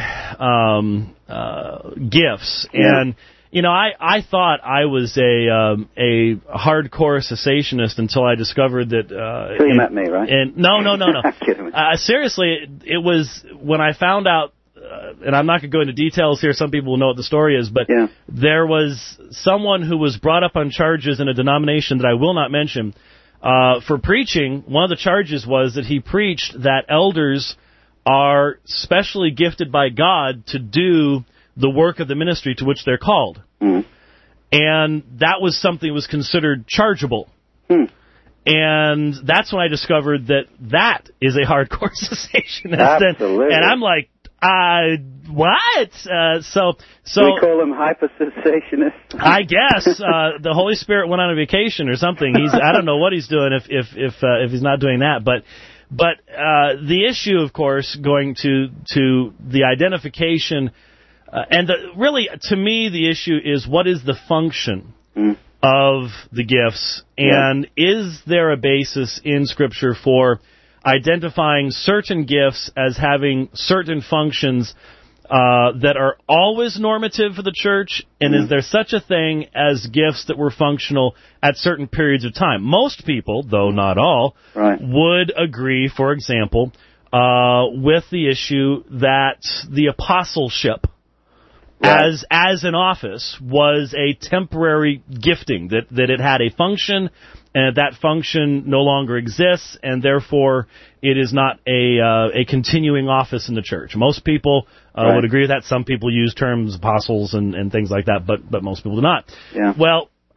um, uh, gifts, yeah. and you know, I, I thought I was a um, a hardcore cessationist until I discovered that. Uh, Until you in, met me, right? And no, no, no, no. I'm kidding. Uh, seriously, it, it was when I found out. Uh, and I'm not going to go into details here. Some people will know what the story is, but yeah. there was someone who was brought up on charges in a denomination that I will not mention uh, for preaching. One of the charges was that he preached that elders are specially gifted by God to do the work of the ministry to which they're called. Mm. And that was something that was considered chargeable. Mm. And that's when I discovered that that is a hardcore cessationist. Absolutely. And, and I'm like, Uh, what? Uh, so, so. We call them hyper-cessationists. I guess, uh, the Holy Spirit went on a vacation or something. He's, I don't know what he's doing if, if, if, uh, if he's not doing that. But, but, uh, the issue, of course, going to, to the identification, uh, and the, really, to me, the issue is what is the function mm. of the gifts? And yeah. is there a basis in Scripture for identifying certain gifts as having certain functions uh, that are always normative for the church, and mm-hmm. is there such a thing as gifts that were functional at certain periods of time? Most people, though not all, right. would agree, for example, uh, with the issue that the apostleship right. as as an office was a temporary gifting, that, that it had a function, and that function no longer exists, and therefore it is not a uh, a continuing office in the church. Most people uh, right. would agree with that. Some people use terms apostles and, and things like that, but but most people do not. Yeah. Well,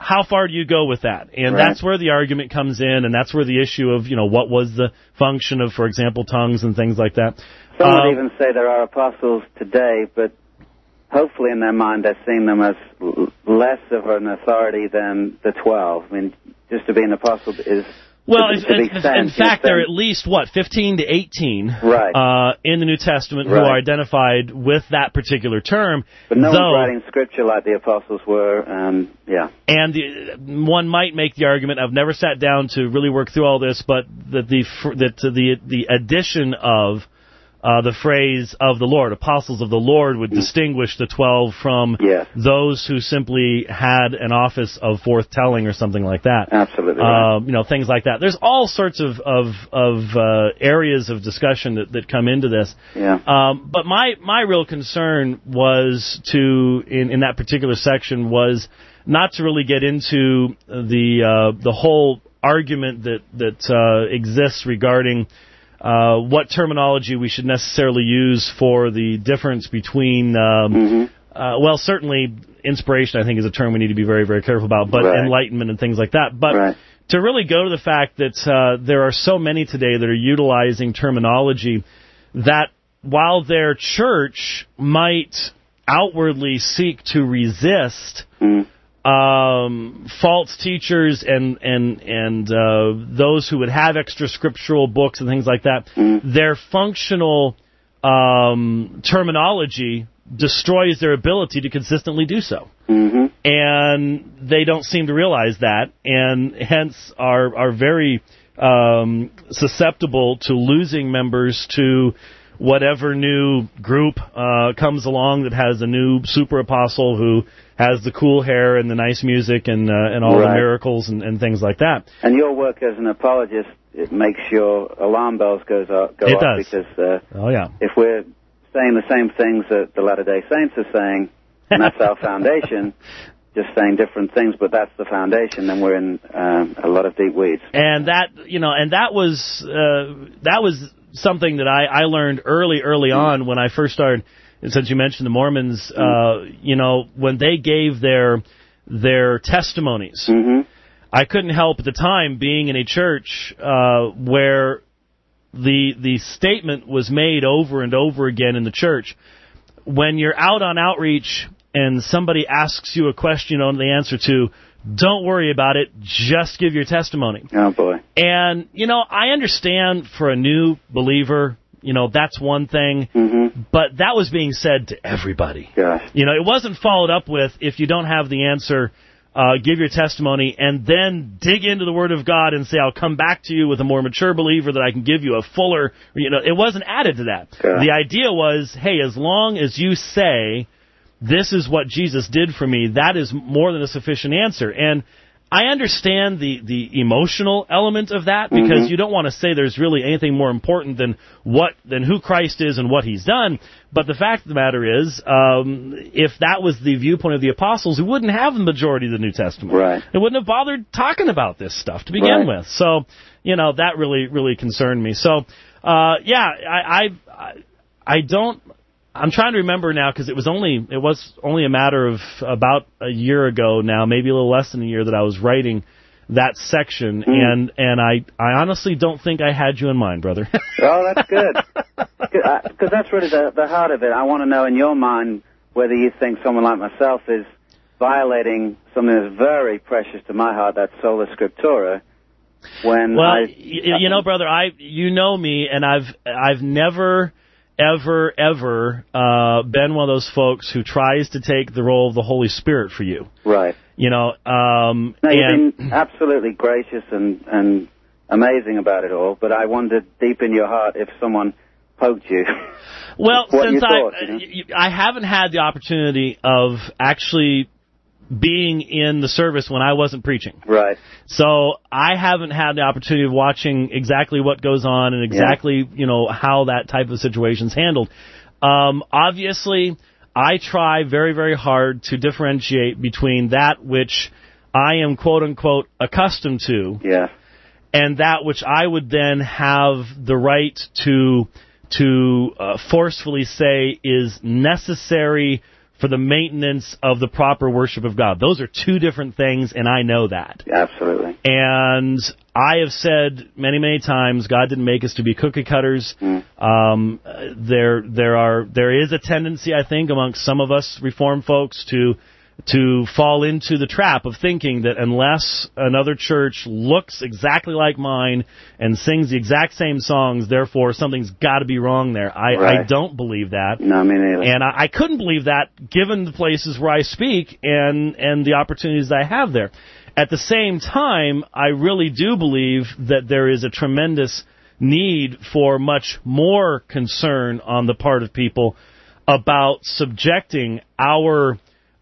how far do you go with that? And Right. that's where the argument comes in, and that's where the issue of, you know, what was the function of, for example, tongues and things like that. Some Um, would even say there are apostles today, but hopefully in their mind they're seeing them as l- less of an authority than the twelve. I mean, just to be an apostle is Well, to, in, to be in, sent. in fact, You're there are sent. at least, what, fifteen to eighteen Right. uh, in the New Testament who Right. are identified with that particular term. But no though, one's writing scripture like the apostles were, um, yeah. And the, one might make the argument, I've never sat down to really work through all this, but that the fr- that the the addition of uh, the phrase of the Lord, apostles of the Lord, would distinguish the twelve from Yes. those who simply had an office of forthtelling or something like that. Absolutely right. Um, you know, things like that. There's all sorts of of, of uh, areas of discussion that, that come into this. Yeah. Um, but my my real concern was to in, in that particular section was not to really get into the uh, the whole argument that that uh, exists regarding uh, what terminology we should necessarily use for the difference between. Um, Mm-hmm. uh, well, certainly inspiration, I think, is a term we need to be very, very careful about, but Right. enlightenment and things like that. But Right. to really go to the fact that uh, there are so many today that are utilizing terminology that while their church might outwardly seek to resist Mm. um, false teachers and and and uh, those who would have extra scriptural books and things like that, Mm. their functional um, terminology destroys their ability to consistently do so. Mm-hmm. And they don't seem to realize that, and hence are are very um, susceptible to losing members to whatever new group uh, comes along that has a new super apostle who has the cool hair and the nice music and uh, and all the Right. miracles and, and things like that. And your work as an apologist, it makes your alarm bells goes up, go It up does. because uh, Oh yeah. if we're saying the same things that the Latter-day Saints are saying, and that's our foundation, just saying different things, but that's the foundation, then we're in um, a lot of deep weeds. And that, you know, and that was uh, that was something that I, I learned early, early on when I first started. And since you mentioned the Mormons, uh, you know, when they gave their their testimonies, Mm-hmm. I couldn't help at the time being in a church uh, where the the statement was made over and over again in the church. When you're out on outreach and somebody asks you a question you don't know the answer to, don't worry about it. Just give your testimony. Oh, boy. And, you know, I understand for a new believer, you know, that's one thing. Mm-hmm. But that was being said to everybody. Gosh. You know, it wasn't followed up with, if you don't have the answer, uh, give your testimony, and then dig into the Word of God and say, I'll come back to you with a more mature believer that I can give you a fuller, you know, it wasn't added to that. Yeah. The idea was, hey, as long as you say, this is what Jesus did for me, that is more than a sufficient answer. And I understand the, the emotional element of that, because Mm-hmm. you don't want to say there's really anything more important than what than who Christ is and what He's done. But the fact of the matter is, um, if that was the viewpoint of the apostles, we wouldn't have the majority of the New Testament. Right. They wouldn't have bothered talking about this stuff to begin Right. with. So, you know, that really, really concerned me. So, uh, yeah, I, I, I don't. I'm trying to remember now, because it was only it was only a matter of about a year ago now, maybe a little less than a year, that I was writing that section, Mm. and and I I honestly don't think I had you in mind, brother. Oh, that's good. Because that's really the, the heart of it. I want to know in your mind whether you think someone like myself is violating something that's very precious to my heart, that's sola scriptura. When well, I, y- you know, brother, I you know me, and I've I've never. ever, ever uh, been one of those folks who tries to take the role of the Holy Spirit for you. Right. You know, um, No, you've and been absolutely gracious and, and amazing about it all, but I wondered deep in your heart if someone poked you. well, what you since thought, I you know? y- I haven't had the opportunity of actually being in the service when I wasn't preaching. Right. So I haven't had the opportunity of watching exactly what goes on and exactly, you know, how that type of situation's handled. Um, obviously, I try very, very hard to differentiate between that which I am, quote unquote, accustomed to, Yeah. and that which I would then have the right to to uh, forcefully say is necessary for the maintenance of the proper worship of God. Those are two different things, and I know that. Absolutely. And I have said many, many times, God didn't make us to be cookie cutters. Mm. Um, there, there are, there is a tendency, I think, amongst some of us Reformed folks to to fall into the trap of thinking that unless another church looks exactly like mine and sings the exact same songs, therefore something's got to be wrong there. I, right. I don't believe that. No, me neither. And I, I couldn't believe that given the places where I speak and, and the opportunities I have there. At the same time, I really do believe that there is a tremendous need for much more concern on the part of people about subjecting our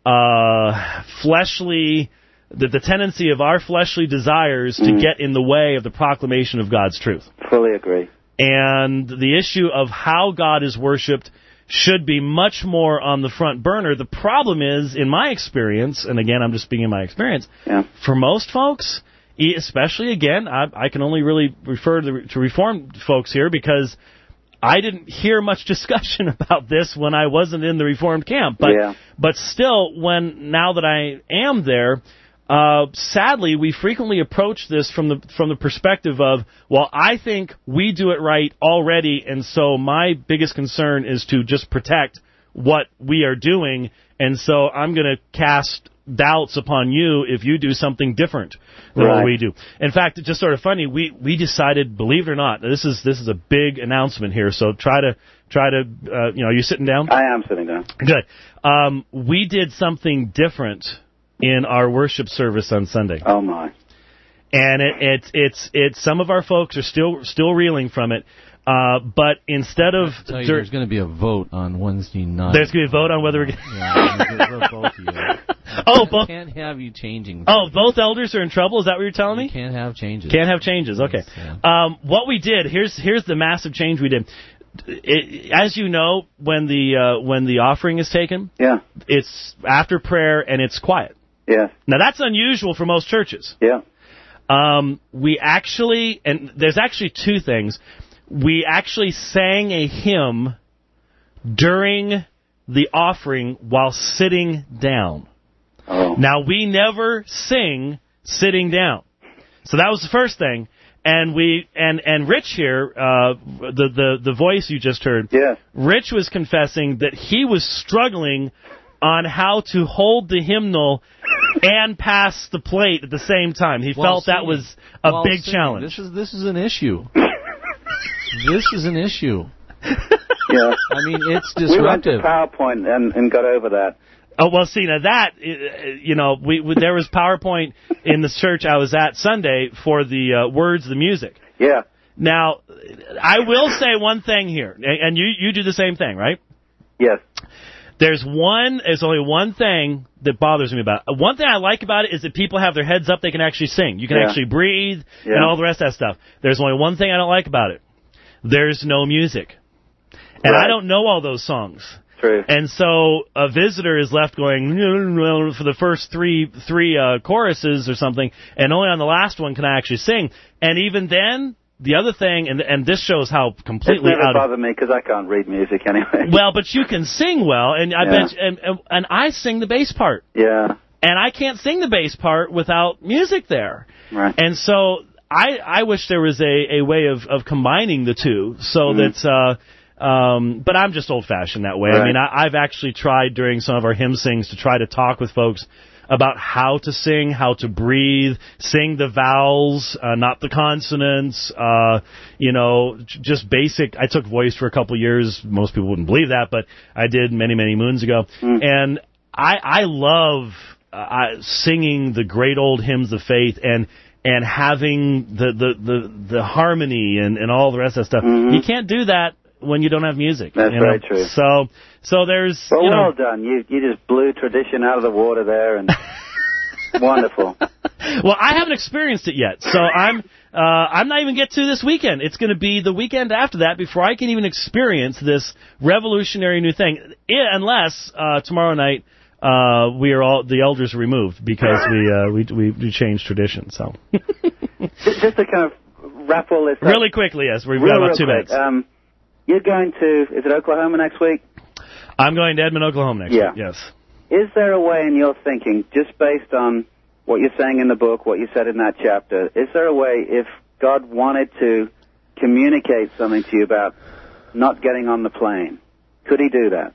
uh, fleshly, the, the tendency of our fleshly desires to mm. get in the way of the proclamation of God's truth. Fully agree. And the issue of how God is worshipped should be much more on the front burner. The problem is, in my experience, and again, I'm just speaking in my experience, yeah. for most folks, especially, again, I, I can only really refer to, to Reformed folks here because I didn't hear much discussion about this when I wasn't in the Reformed camp. But, yeah. but still, when now that I am there, uh, sadly, we frequently approach this from the from the perspective of, well, I think we do it right already, and so my biggest concern is to just protect what we are doing, and so I'm going to cast doubts upon you if you do something different than right. what we do. In fact, it's just sort of funny. We we decided, believe it or not, this is this is a big announcement here. So try to try to uh, you know, are you sitting down? I am sitting down. Good. Um, we did something different in our worship service on Sunday. Oh my! And it, it's it's it's some of our folks are still still reeling from it. Uh, but instead of you, dur- there's going to be a vote on Wednesday night. There's going to be a vote on whether we're going yeah, both of you. Oh, both can't have you changing. Oh, both elders are in trouble. Is that what you're telling me? You can't have changes. Can't have changes. Okay. Yes, yeah. Um, what we did here's here's the massive change we did. It, as you know, when the uh, when the offering is taken, yeah, it's after prayer and it's quiet. Yeah. Now that's unusual for most churches. Yeah. Um, we actually, and there's actually two things. We actually sang a hymn during the offering while sitting down. Oh. Now, we never sing sitting down. So that was the first thing. And we and, and Rich here, uh, the, the, the voice you just heard, yeah. Rich was confessing that he was struggling on how to hold the hymnal and pass the plate at the same time. He well, felt see, that was a well, big see, challenge. This is this is an issue. This is an issue. Yeah. I mean, it's disruptive. We went to PowerPoint and, and got over that. Oh, well, see, now that, you know, we, we there was PowerPoint in the church I was at Sunday for the uh, words, the music. Yeah. Now, I will say one thing here, and you, you do the same thing, right? Yes. There's one, there's only one thing that bothers me about it. One thing I like about it is that people have their heads up, they can actually sing. You can yeah. actually breathe yeah. and all the rest of that stuff. There's only one thing I don't like about it. There's no music. And right. I don't know all those songs. True. And so a visitor is left going for the first three three uh, choruses or something, and only on the last one can I actually sing. And even then, the other thing, and and this shows how completely it's never out of... bothered me because I can't read music anyway. Well, but you can sing well, and I yeah. bet, and, and and I sing the bass part. Yeah. And I can't sing the bass part without music there. Right. And so I I wish there was a, a way of, of combining the two so mm-hmm. that. Uh, Um, but I'm just old-fashioned that way. Right. I mean, I, I've actually tried during some of our hymn sings to try to talk with folks about how to sing, how to breathe, sing the vowels, uh, not the consonants, uh, you know, j- just basic. I took voice for a couple of years. Most people wouldn't believe that, but I did many, many moons ago. Mm. And I, I love uh, I, singing the great old hymns of faith and and having the, the, the, the harmony and, and all the rest of that stuff. Mm-hmm. You can't do that when you don't have music. That's you know? very true. So, so there's. Well, you know, well done. You you just blew tradition out of the water there, and wonderful. Well, I haven't experienced it yet, so I'm uh, I'm not even get to this weekend. It's going to be the weekend after that before I can even experience this revolutionary new thing, I, unless uh, tomorrow night uh, we are all the elders are removed because we uh, we, we we changed tradition. So just to kind of wrap all this up really quickly, yes, we've real, got about real two quick. minutes. Um, You're going to, is it Oklahoma next week? I'm going to Edmond, Oklahoma next Yeah. week, yes. Is there a way in your thinking, just based on what you're saying in the book, what you said in that chapter, is there a way, if God wanted to communicate something to you about not getting on the plane, could he do that?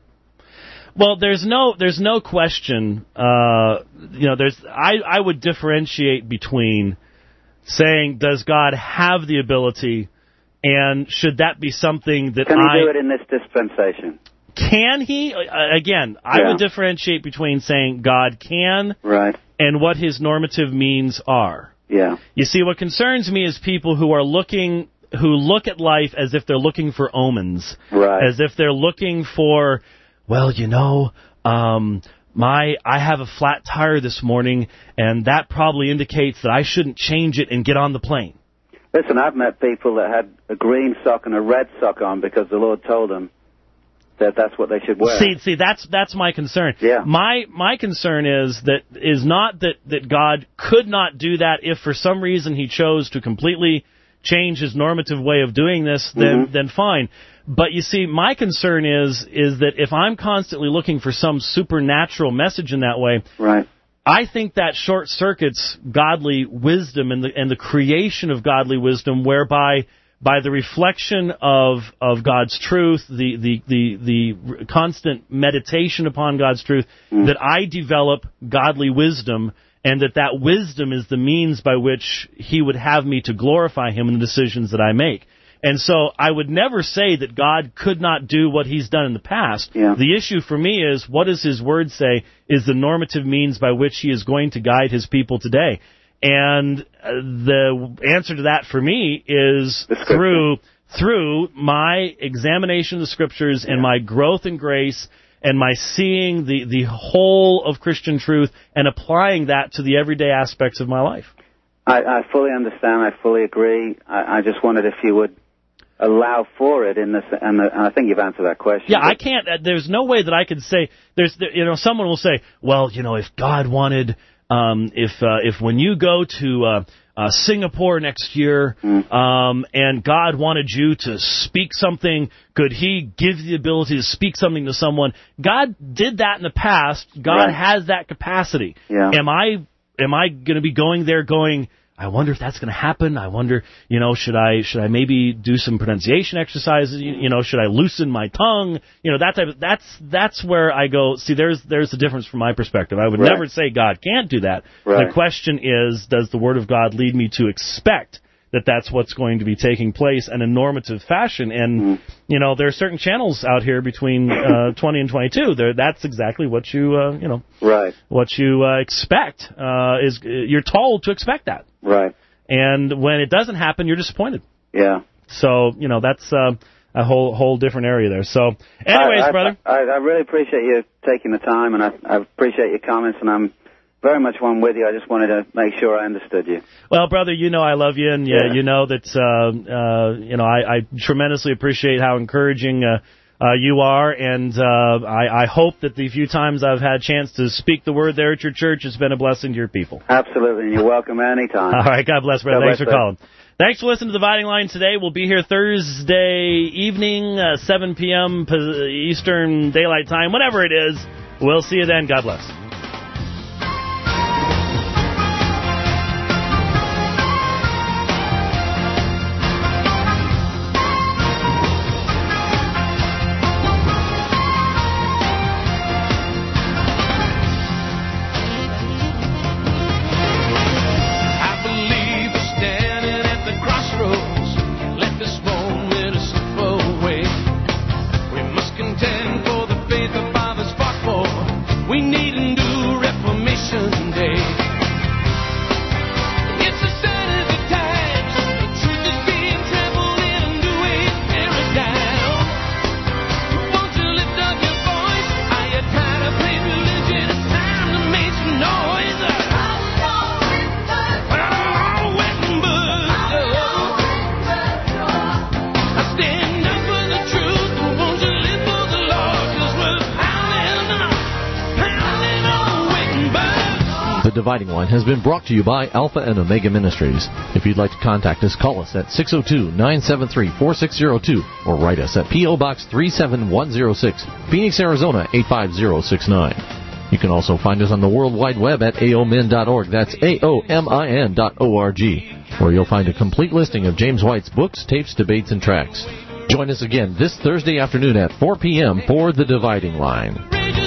Well, there's no there's no question. Uh, you know, there's I, I would differentiate between saying, does God have the ability, and should that be something that Can he I do it in this dispensation? Can he? Uh, again, I Yeah. would differentiate between saying God can Right. and what his normative means are. Yeah. You see, what concerns me is people who are looking, who look at life as if they're looking for omens, Right. as if they're looking for, well, you know, um, my I have a flat tire this morning, and that probably indicates that I shouldn't change it and get on the plane. Listen, I've met people that had a green sock and a red sock on because the Lord told them that that's what they should wear. See, see, that's that's my concern. Yeah. My my concern is that is not that, that God could not do that if for some reason he chose to completely change his normative way of doing this, then Mhm. then fine. But you see, my concern is is that if I'm constantly looking for some supernatural message in that way, Right. I think that short circuits godly wisdom and the and the creation of godly wisdom, whereby by the reflection of of God's truth, the the the, the constant meditation upon God's truth, Mm. that I develop godly wisdom, and that that wisdom is the means by which he would have me to glorify him in the decisions that I make. And so I would never say that God could not do what he's done in the past. Yeah. The issue for me is, what does his word say is the normative means by which he is going to guide his people today? And uh, the answer to that for me is The Scripture. through through my examination of the Scriptures and Yeah. my growth in grace and my seeing the, the whole of Christian truth and applying that to the everyday aspects of my life. I, I fully understand. I fully agree. I, I just wondered if you would allow for it in this, and, the, and I think you've answered that question. Yeah, I can't. Uh, there's no way that I could say. There's, there, you know, someone will say, well, you know, if God wanted, um, if uh, if when you go to uh, uh, Singapore next year, Mm. um, and God wanted you to speak something, could He give you the ability to speak something to someone? God did that in the past. God Right. has that capacity. Yeah. Am I am I going to be going there going, I wonder if that's going to happen. I wonder, you know, should I should I maybe do some pronunciation exercises? You, you know, should I loosen my tongue? You know, that type of that's that's where I go. See, there's there's the difference from my perspective. I would Right. never say God can't do that. Right. The question is, does the Word of God lead me to expect that that's what's going to be taking place in a normative fashion? And Mm. you know, there are certain channels out here between uh, twenty and twenty-two. There, that's exactly what you uh, you know Right. what you uh, expect. Uh, is you're told to expect that. Right. And when it doesn't happen, you're disappointed. Yeah. So, you know, that's uh, a whole whole different area there. So, anyways, I, I, brother. I, I really appreciate you taking the time, and I, I appreciate your comments, and I'm very much one with you. I just wanted to make sure I understood you. Well, brother, you know I love you, and yeah, Yeah. you know that, uh, uh, you know, I, I tremendously appreciate how encouraging uh, uh, you are, and uh, I, I hope that the few times I've had a chance to speak the word there at your church has been a blessing to your people. Absolutely, and you're welcome anytime. All right, God bless, brother. God Thanks bless, for sir. calling. Thanks for listening to The Dividing Line today. We'll be here Thursday evening, uh, seven p.m. Eastern Daylight Time, whatever it is. We'll see you then. God bless. I believe we're standing at the crossroads. Let this moment slip away. We must contend for the faith our fathers fought for. We need and do The Dividing Line has been brought to you by Alpha and Omega Ministries. If you'd like to contact us, call us at six oh two, nine seven three, four six zero two or write us at P O. Box three seven one zero six, Phoenix, Arizona eight five zero six nine. You can also find us on the World Wide Web at A O M I N dot org. That's A O M I N dot O R G, where you'll find a complete listing of James White's books, tapes, debates, and tracts. Join us again this Thursday afternoon at four p.m. for The Dividing Line.